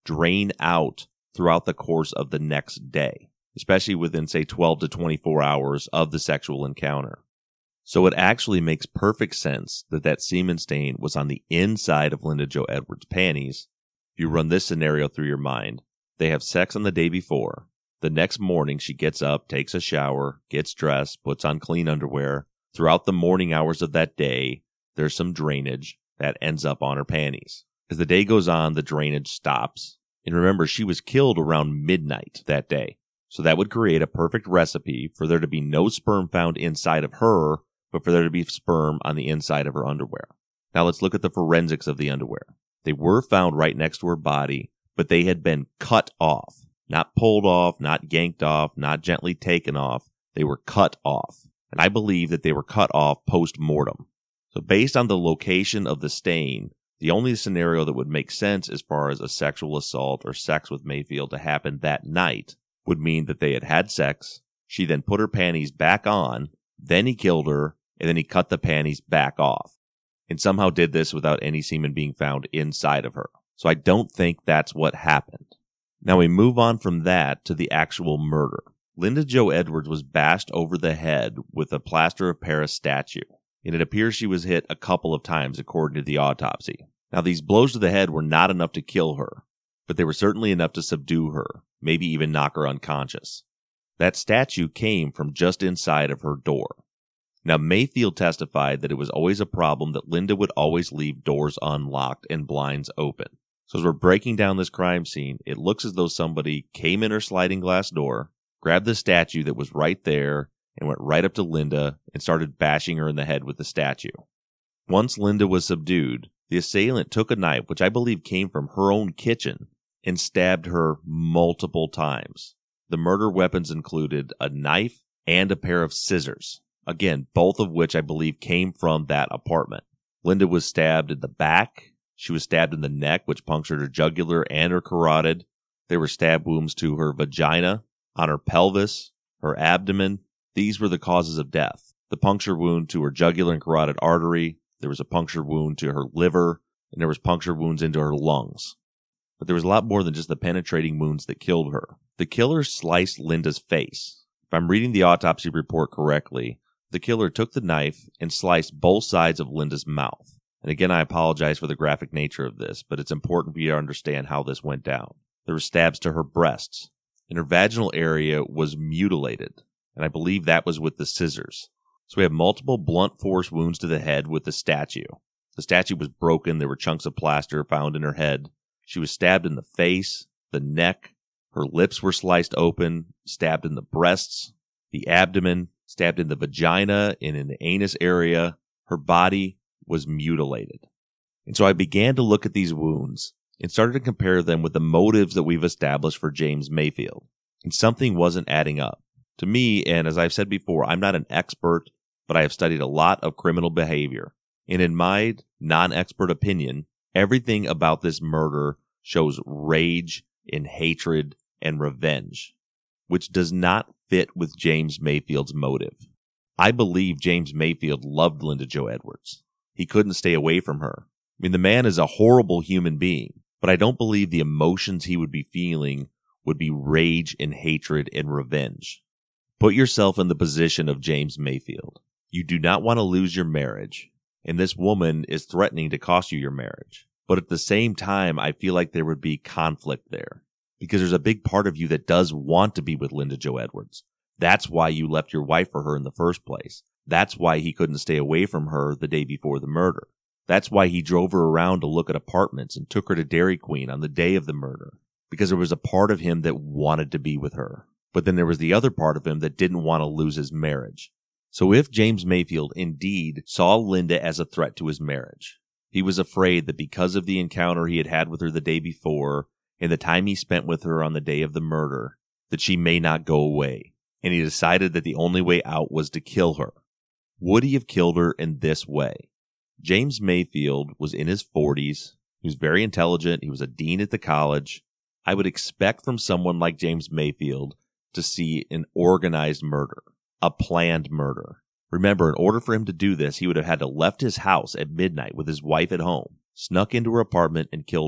drain out throughout the course of the next day, especially within, say, 12 to 24 hours of the sexual encounter. So it actually makes perfect sense that that semen stain was on the inside of Linda Jo Edwards' panties. If you run this scenario through your mind, they have sex on the day before. The next morning, she gets up, takes a shower, gets dressed, puts on clean underwear. Throughout the morning hours of that day, there's some drainage that ends up on her panties. As the day goes on, the drainage stops. And remember, she was killed around midnight that day. So that would create a perfect recipe for there to be no sperm found inside of her, but for there to be sperm on the inside of her underwear. Now let's look at the forensics of the underwear. They were found right next to her body, but they had been cut off. Not pulled off, not yanked off, not gently taken off. They were cut off. And I believe that they were cut off post-mortem. So based on the location of the stain, the only scenario that would make sense as far as a sexual assault or sex with Mayfield to happen that night would mean that they had had sex, she then put her panties back on, then he killed her, and then he cut the panties back off, and somehow did this without any semen being found inside of her. So I don't think that's what happened. Now we move on from that to the actual murder. Linda Jo Edwards was bashed over the head with a plaster of Paris statue, and it appears she was hit a couple of times according to the autopsy. Now these blows to the head were not enough to kill her, but they were certainly enough to subdue her, maybe even knock her unconscious. That statue came from just inside of her door. Now Mayfield testified that it was always a problem that Linda would always leave doors unlocked and blinds open. So as we're breaking down this crime scene, it looks as though somebody came in her sliding glass door, grabbed the statue that was right there, and went right up to Linda and started bashing her in the head with the statue. Once Linda was subdued, the assailant took a knife, which I believe came from her own kitchen, and stabbed her multiple times. The murder weapons included a knife and a pair of scissors. Again, both of which I believe came from that apartment. Linda was stabbed in the back. She was stabbed in the neck, which punctured her jugular and her carotid. There were stab wounds to her vagina, on her pelvis, her abdomen. These were the causes of death. The puncture wound to her jugular and carotid artery. There was a puncture wound to her liver, and there was puncture wounds into her lungs. But there was a lot more than just the penetrating wounds that killed her. The killer sliced Linda's face. If I'm reading the autopsy report correctly, the killer took the knife and sliced both sides of Linda's mouth. And again, I apologize for the graphic nature of this, but it's important for you to understand how this went down. There were stabs to her breasts, and her vaginal area was mutilated, and I believe that was with the scissors. So we have multiple blunt force wounds to the head with the statue. The statue was broken. There were chunks of plaster found in her head. She was stabbed in the face, the neck. Her lips were sliced open, stabbed in the breasts, the abdomen, stabbed in the vagina and in the anus area. Her body was mutilated. And so I began to look at these wounds and started to compare them with the motives that we've established for James Mayfield. And something wasn't adding up. To me, and as I've said before, I'm not an expert, but I have studied a lot of criminal behavior. And in my non-expert opinion, everything about this murder shows rage and hatred and revenge, which does not fit with James Mayfield's motive. I believe James Mayfield loved Linda Jo Edwards. He couldn't stay away from her. I mean, the man is a horrible human being, but I don't believe the emotions he would be feeling would be rage and hatred and revenge. Put yourself in the position of James Mayfield. You do not want to lose your marriage, and this woman is threatening to cost you your marriage. But at the same time, I feel like there would be conflict there, because there's a big part of you that does want to be with Linda Jo Edwards. That's why you left your wife for her in the first place. That's why he couldn't stay away from her the day before the murder. That's why he drove her around to look at apartments and took her to Dairy Queen on the day of the murder, because there was a part of him that wanted to be with her. But then there was the other part of him that didn't want to lose his marriage. So if James Mayfield indeed saw Linda as a threat to his marriage, he was afraid that because of the encounter he had had with her the day before and the time he spent with her on the day of the murder, that she may not go away. And he decided that the only way out was to kill her. Would he have killed her in this way? James Mayfield was in his 40s. He was very intelligent. He was a dean at the college. I would expect from someone like James Mayfield to see an organized murder, a planned murder. Remember, in order for him to do this, he would have had to left his house at midnight with his wife at home, snuck into her apartment and killed her.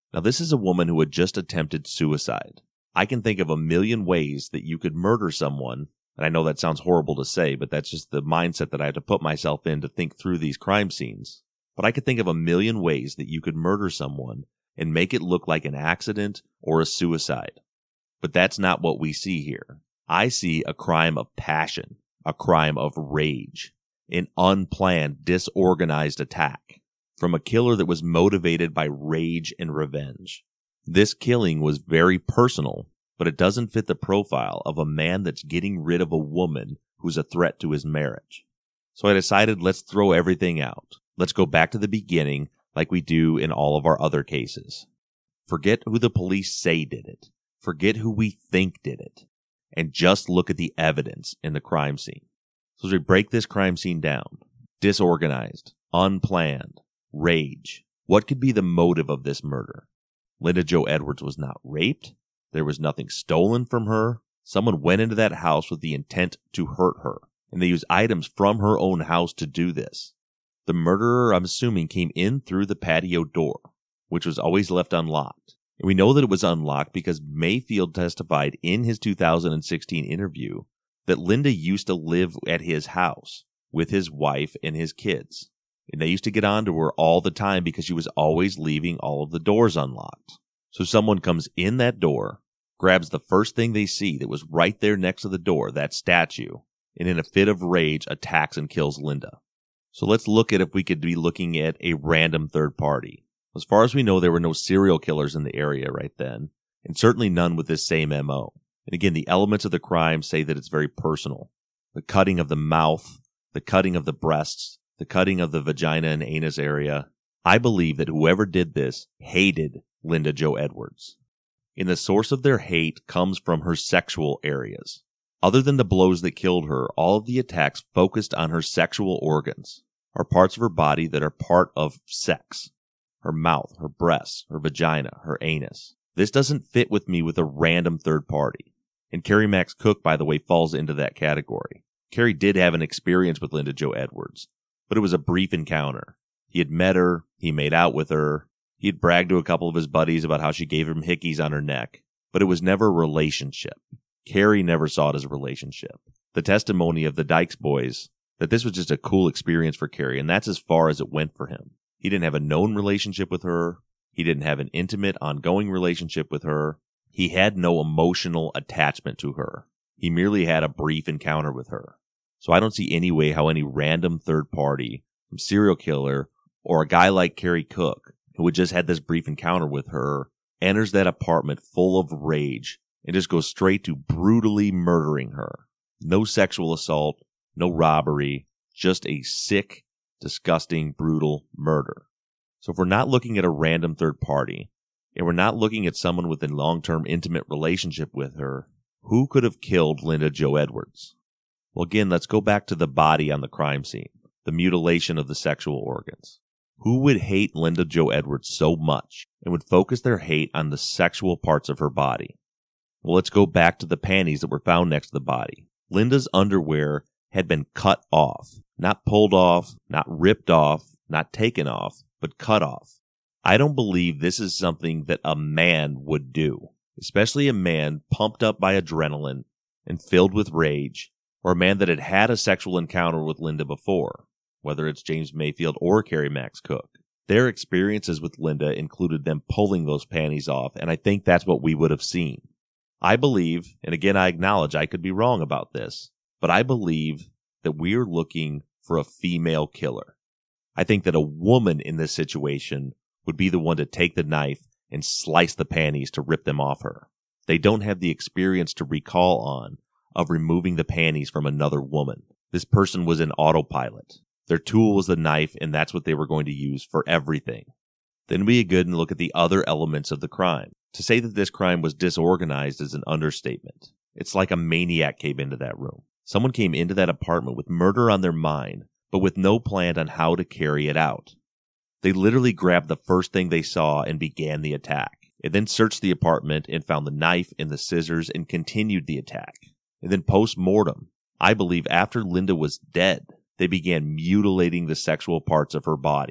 Now, this is a woman who had just attempted suicide. I can think of a million ways that you could murder someone, and I know that sounds horrible to say, but that's just the mindset that I have to put myself in to think through these crime scenes. But I could think of a million ways that you could murder someone and make it look like an accident or a suicide. But that's not what we see here. I see a crime of passion, a crime of rage, an unplanned, disorganized attack from a killer that was motivated by rage and revenge. This killing was very personal, but it doesn't fit the profile of a man that's getting rid of a woman who's a threat to his marriage. So I decided, let's throw everything out. Let's go back to the beginning like we do in all of our other cases. Forget who the police say did it. Forget who we think did it. And just look at the evidence in the crime scene. So as we break this crime scene down, disorganized, unplanned, rage, what could be the motive of this murder? Linda Jo Edwards was not raped. There was nothing stolen from her. Someone went into that house with the intent to hurt her, and they used items from her own house to do this. The murderer, I'm assuming, came in through the patio door, which was always left unlocked. And we know that it was unlocked because Mayfield testified in his 2016 interview that Linda used to live at his house with his wife and his kids. And they used to get on to her all the time because she was always leaving all of the doors unlocked. So someone comes in that door, grabs the first thing they see that was right there next to the door, that statue, and in a fit of rage attacks and kills Linda. So let's look at if we could be looking at a random third party. As far as we know, there were no serial killers in the area right then, and certainly none with this same MO. And again, the elements of the crime say that it's very personal. The cutting of the mouth, the cutting of the breasts, the cutting of the vagina and anus area. I believe that whoever did this hated Linda Jo Edwards. And the source of their hate comes from her sexual areas. Other than the blows that killed her, all of the attacks focused on her sexual organs, or parts of her body that are part of sex. Her mouth, her breasts, her vagina, her anus. This doesn't fit with me with a random third party. And Kerry Max Cook, by the way, falls into that category. Kerry did have an experience with Linda Jo Edwards, but it was a brief encounter. He had met her, he made out with her, he had bragged to a couple of his buddies about how she gave him hickeys on her neck, but it was never a relationship. Kerry never saw it as a relationship. The testimony of the Dykes boys, that this was just a cool experience for Kerry, and that's as far as it went for him. He didn't have a known relationship with her. He didn't have an intimate, ongoing relationship with her. He had no emotional attachment to her. He merely had a brief encounter with her. So I don't see any way how any random third party, some serial killer, or a guy like Kerry Cook, who had just had this brief encounter with her, enters that apartment full of rage and just goes straight to brutally murdering her. No sexual assault, no robbery, just a sick, disgusting, brutal murder. So if we're not looking at a random third party, and we're not looking at someone with a long-term intimate relationship with her, who could have killed Linda Jo Edwards? Well, again, let's go back to the body on the crime scene, the mutilation of the sexual organs. Who would hate Linda Jo Edwards so much and would focus their hate on the sexual parts of her body? Well, let's go back to the panties that were found next to the body. Linda's underwear had been cut off, not pulled off, not ripped off, not taken off, but cut off. I don't believe this is something that a man would do, especially a man pumped up by adrenaline and filled with rage, or a man that had had a sexual encounter with Linda before, whether it's James Mayfield or Kerry Max Cook. Their experiences with Linda included them pulling those panties off, and I think that's what we would have seen. I believe, and again I acknowledge I could be wrong about this, but I believe that we're looking for a female killer. I think that a woman in this situation would be the one to take the knife and slice the panties to rip them off her. They don't have the experience to recall on of removing the panties from another woman. This person was in autopilot. Their tool was the knife, and that's what they were going to use for everything. Then we go and look at the other elements of the crime. To say that this crime was disorganized is an understatement. It's like a maniac came into that room. Someone came into that apartment with murder on their mind, but with no plan on how to carry it out. They literally grabbed the first thing they saw and began the attack. It then searched the apartment and found the knife and the scissors and continued the attack. And then post-mortem, I believe after Linda was dead, they began mutilating the sexual parts of her body.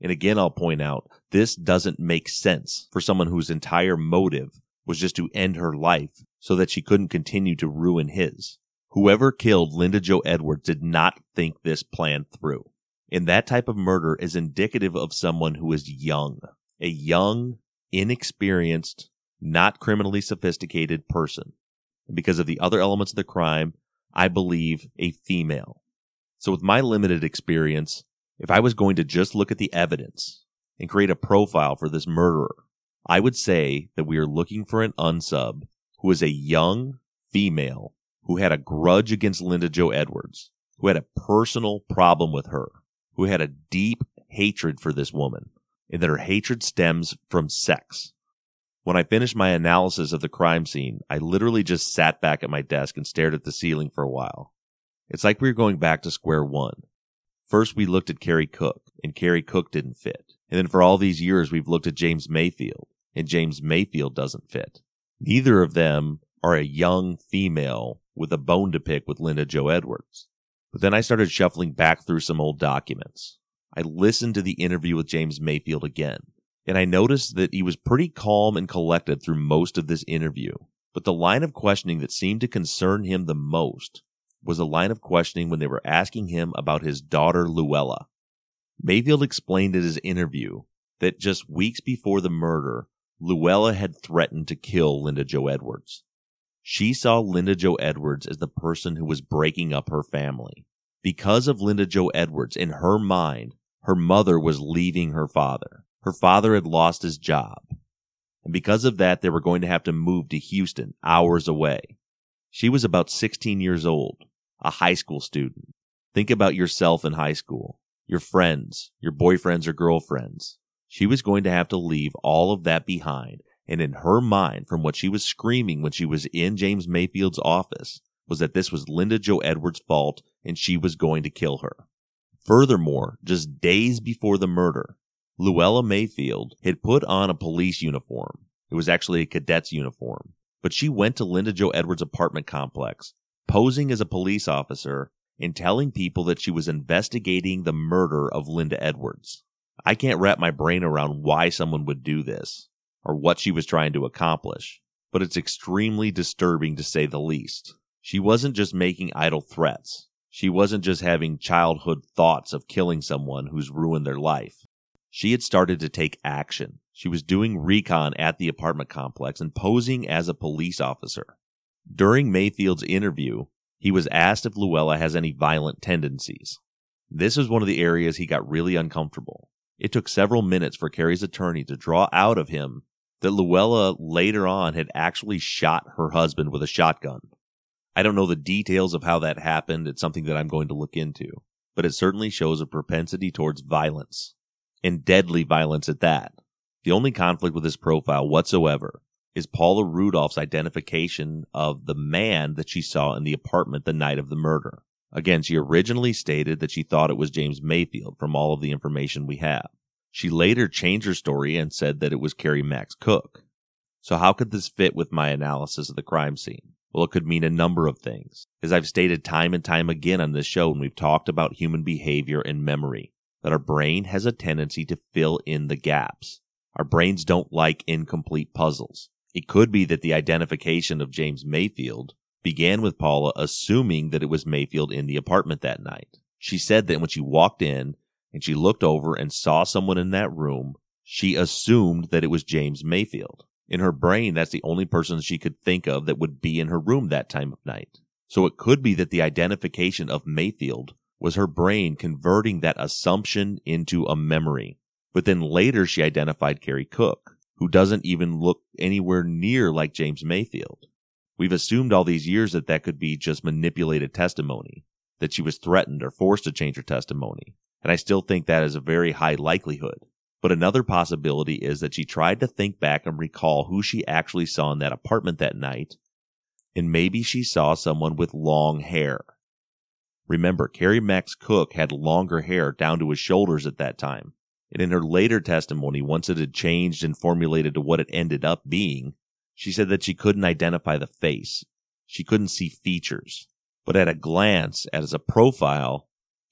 And again, I'll point out, this doesn't make sense for someone whose entire motive was just to end her life so that she couldn't continue to ruin his. Whoever killed Linda Jo Edwards did not think this plan through. And that type of murder is indicative of someone who is young. A young, inexperienced, not criminally sophisticated person. And because of the other elements of the crime, I believe a female. So with my limited experience, if I was going to just look at the evidence and create a profile for this murderer, I would say that we are looking for an unsub who is a young female who had a grudge against Linda Jo Edwards, who had a personal problem with her, who had a deep hatred for this woman, and that her hatred stems from sex. When I finished my analysis of the crime scene, I literally just sat back at my desk and stared at the ceiling for a while. It's like we were going back to square one. First, we looked at Carrie Cook, and Carrie Cook didn't fit. And then for all these years, we've looked at James Mayfield, and James Mayfield doesn't fit. Neither of them are a young female with a bone to pick with Linda Jo Edwards. But then I started shuffling back through some old documents. I listened to the interview with James Mayfield again, and I noticed that he was pretty calm and collected through most of this interview. But the line of questioning that seemed to concern him the most was a line of questioning when they were asking him about his daughter Luella. Mayfield explained in his interview that just weeks before the murder, Luella had threatened to kill Linda Jo Edwards. She saw Linda Jo Edwards as the person who was breaking up her family. Because of Linda Jo Edwards, in her mind, her mother was leaving her father. Her father had lost his job. And because of that, they were going to have to move to Houston, hours away. She was about 16 years old, a high school student. Think about yourself in high school, your friends, your boyfriends or girlfriends. She was going to have to leave all of that behind. And in her mind, from what she was screaming when she was in James Mayfield's office, was that this was Linda Jo Edwards' fault and she was going to kill her. Furthermore, just days before the murder, Luella Mayfield had put on a police uniform. It was actually a cadet's uniform. But she went to Linda Jo Edwards' apartment complex, posing as a police officer and telling people that she was investigating the murder of Linda Edwards. I can't wrap my brain around why someone would do this, or what she was trying to accomplish, but it's extremely disturbing to say the least. She wasn't just making idle threats. She wasn't just having childhood thoughts of killing someone who's ruined their life. She had started to take action. She was doing recon at the apartment complex and posing as a police officer. During Mayfield's interview, he was asked if Luella has any violent tendencies. This was one of the areas he got really uncomfortable. It took several minutes for Carrie's attorney to draw out of him that Luella later on had actually shot her husband with a shotgun. I don't know the details of how that happened. It's something that I'm going to look into, but it certainly shows a propensity towards violence, and deadly violence at that. The only conflict with this profile whatsoever is Paula Rudolph's identification of the man that she saw in the apartment the night of the murder. Again, she originally stated that she thought it was James Mayfield from all of the information we have. She later changed her story and said that it was Carrie Max Cook. So how could this fit with my analysis of the crime scene? Well, it could mean a number of things. As I've stated time and time again on this show when we've talked about human behavior and memory, that our brain has a tendency to fill in the gaps. Our brains don't like incomplete puzzles. It could be that the identification of James Mayfield began with Paula assuming that it was Mayfield in the apartment that night. She said that when she walked in and she looked over and saw someone in that room, she assumed that it was James Mayfield. In her brain, that's the only person she could think of that would be in her room that time of night. So it could be that the identification of Mayfield was her brain converting that assumption into a memory. But then later she identified Carrie Cook, who doesn't even look anywhere near like James Mayfield. We've assumed all these years that that could be just manipulated testimony, that she was threatened or forced to change her testimony. And I still think that is a very high likelihood. But another possibility is that she tried to think back and recall who she actually saw in that apartment that night, and maybe she saw someone with long hair. Remember, Carrie Max Cook had longer hair down to his shoulders at that time. And in her later testimony, once it had changed and formulated to what it ended up being, she said that she couldn't identify the face. She couldn't see features. But at a glance, as a profile,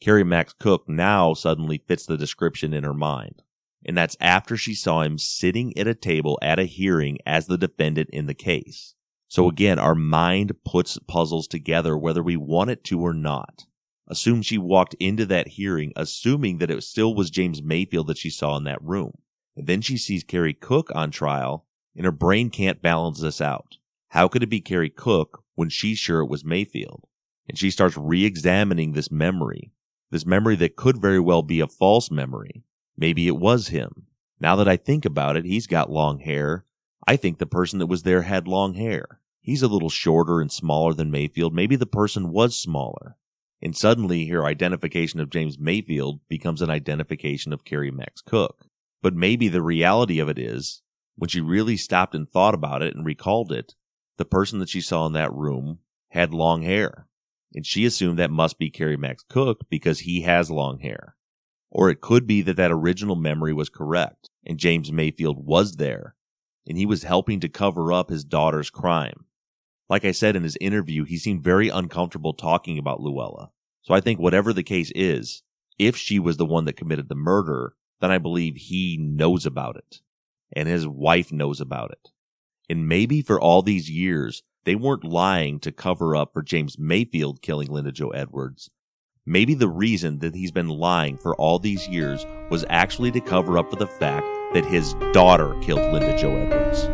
Carrie Max Cook now suddenly fits the description in her mind. And that's after she saw him sitting at a table at a hearing as the defendant in the case. So again, our mind puts puzzles together whether we want it to or not. Assume she walked into that hearing assuming that it still was James Mayfield that she saw in that room. And then she sees Carrie Cook on trial, and her brain can't balance this out. How could it be Carrie Cook when she's sure it was Mayfield? And she starts re-examining this memory that could very well be a false memory. Maybe it was him. Now that I think about it, he's got long hair. I think the person that was there had long hair. He's a little shorter and smaller than Mayfield. Maybe the person was smaller. And suddenly her identification of James Mayfield becomes an identification of Carrie Max Cook. But maybe the reality of it is, when she really stopped and thought about it and recalled it, the person that she saw in that room had long hair. And she assumed that must be Carrie Max Cook because he has long hair. Or it could be that original memory was correct and James Mayfield was there and he was helping to cover up his daughter's crime. Like I said in his interview, he seemed very uncomfortable talking about Luella. So I think whatever the case is, if she was the one that committed the murder, then I believe he knows about it. And his wife knows about it. And maybe for all these years, they weren't lying to cover up for James Mayfield killing Linda Jo Edwards. Maybe the reason that he's been lying for all these years was actually to cover up for the fact that his daughter killed Linda Jo Edwards.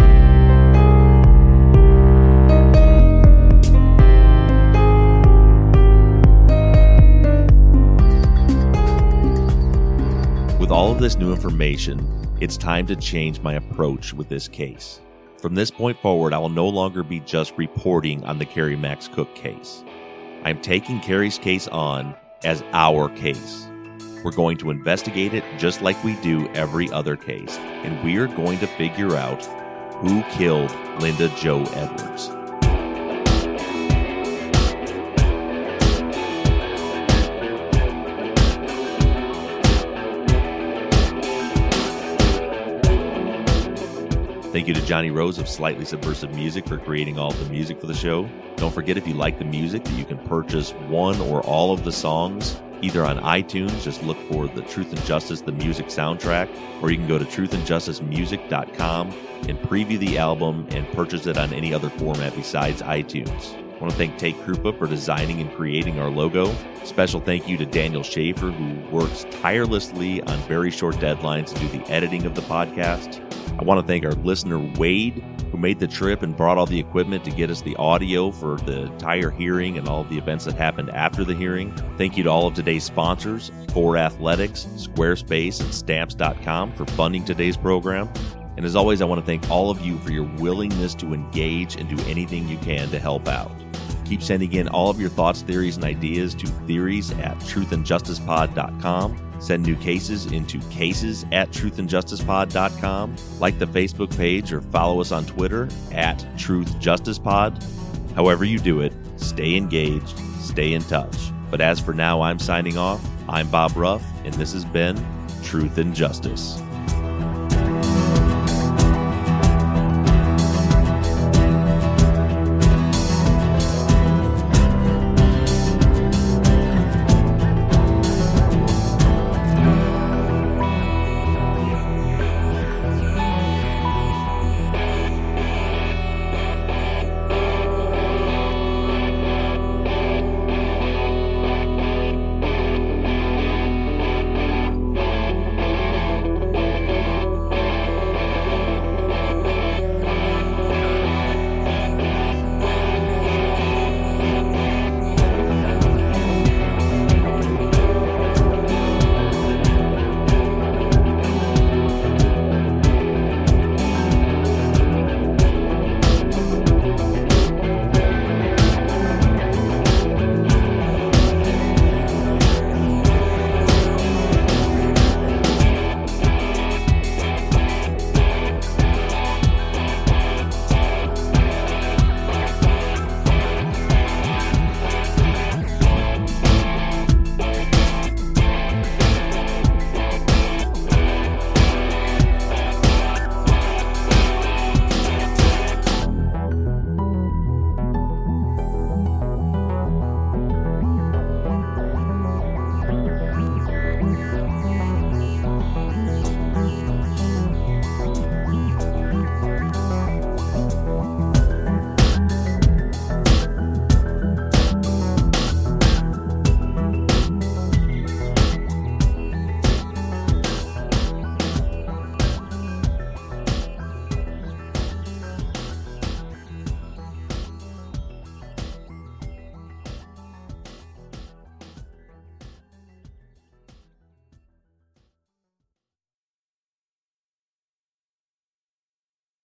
With all of this new information, it's time to change my approach with this case. From this point forward, I will no longer be just reporting on the Carrie Max Cook case. I'm taking Carrie's case on as our case. We're going to investigate it just like we do every other case, and we are going to figure out who killed Linda Jo Edwards. Thank you to Johnny Rose of Slightly Subversive Music for creating all of the music for the show. Don't forget, if you like the music, that you can purchase one or all of the songs either on iTunes, just look for the Truth and Justice, the music soundtrack, or you can go to truthandjusticemusic.com and preview the album and purchase it on any other format besides iTunes. I want to thank Tate Krupa for designing and creating our logo. Special thank you to Daniel Schaefer, who works tirelessly on very short deadlines to do the editing of the podcast. I want to thank our listener, Wade, who made the trip and brought all the equipment to get us the audio for the entire hearing and all of the events that happened after the hearing. Thank you to all of today's sponsors, 4Athletics, Squarespace, and Stamps.com for funding today's program. And as always, I want to thank all of you for your willingness to engage and do anything you can to help out. Keep sending in all of your thoughts, theories, and ideas to theories@truthandjusticepod.com. Send new cases into cases@truthandjusticepod.com. Like the Facebook page or follow us on Twitter @truthjusticepod. However you do it, stay engaged, stay in touch. But as for now, I'm signing off. I'm Bob Ruff, and this has been Truth and Justice.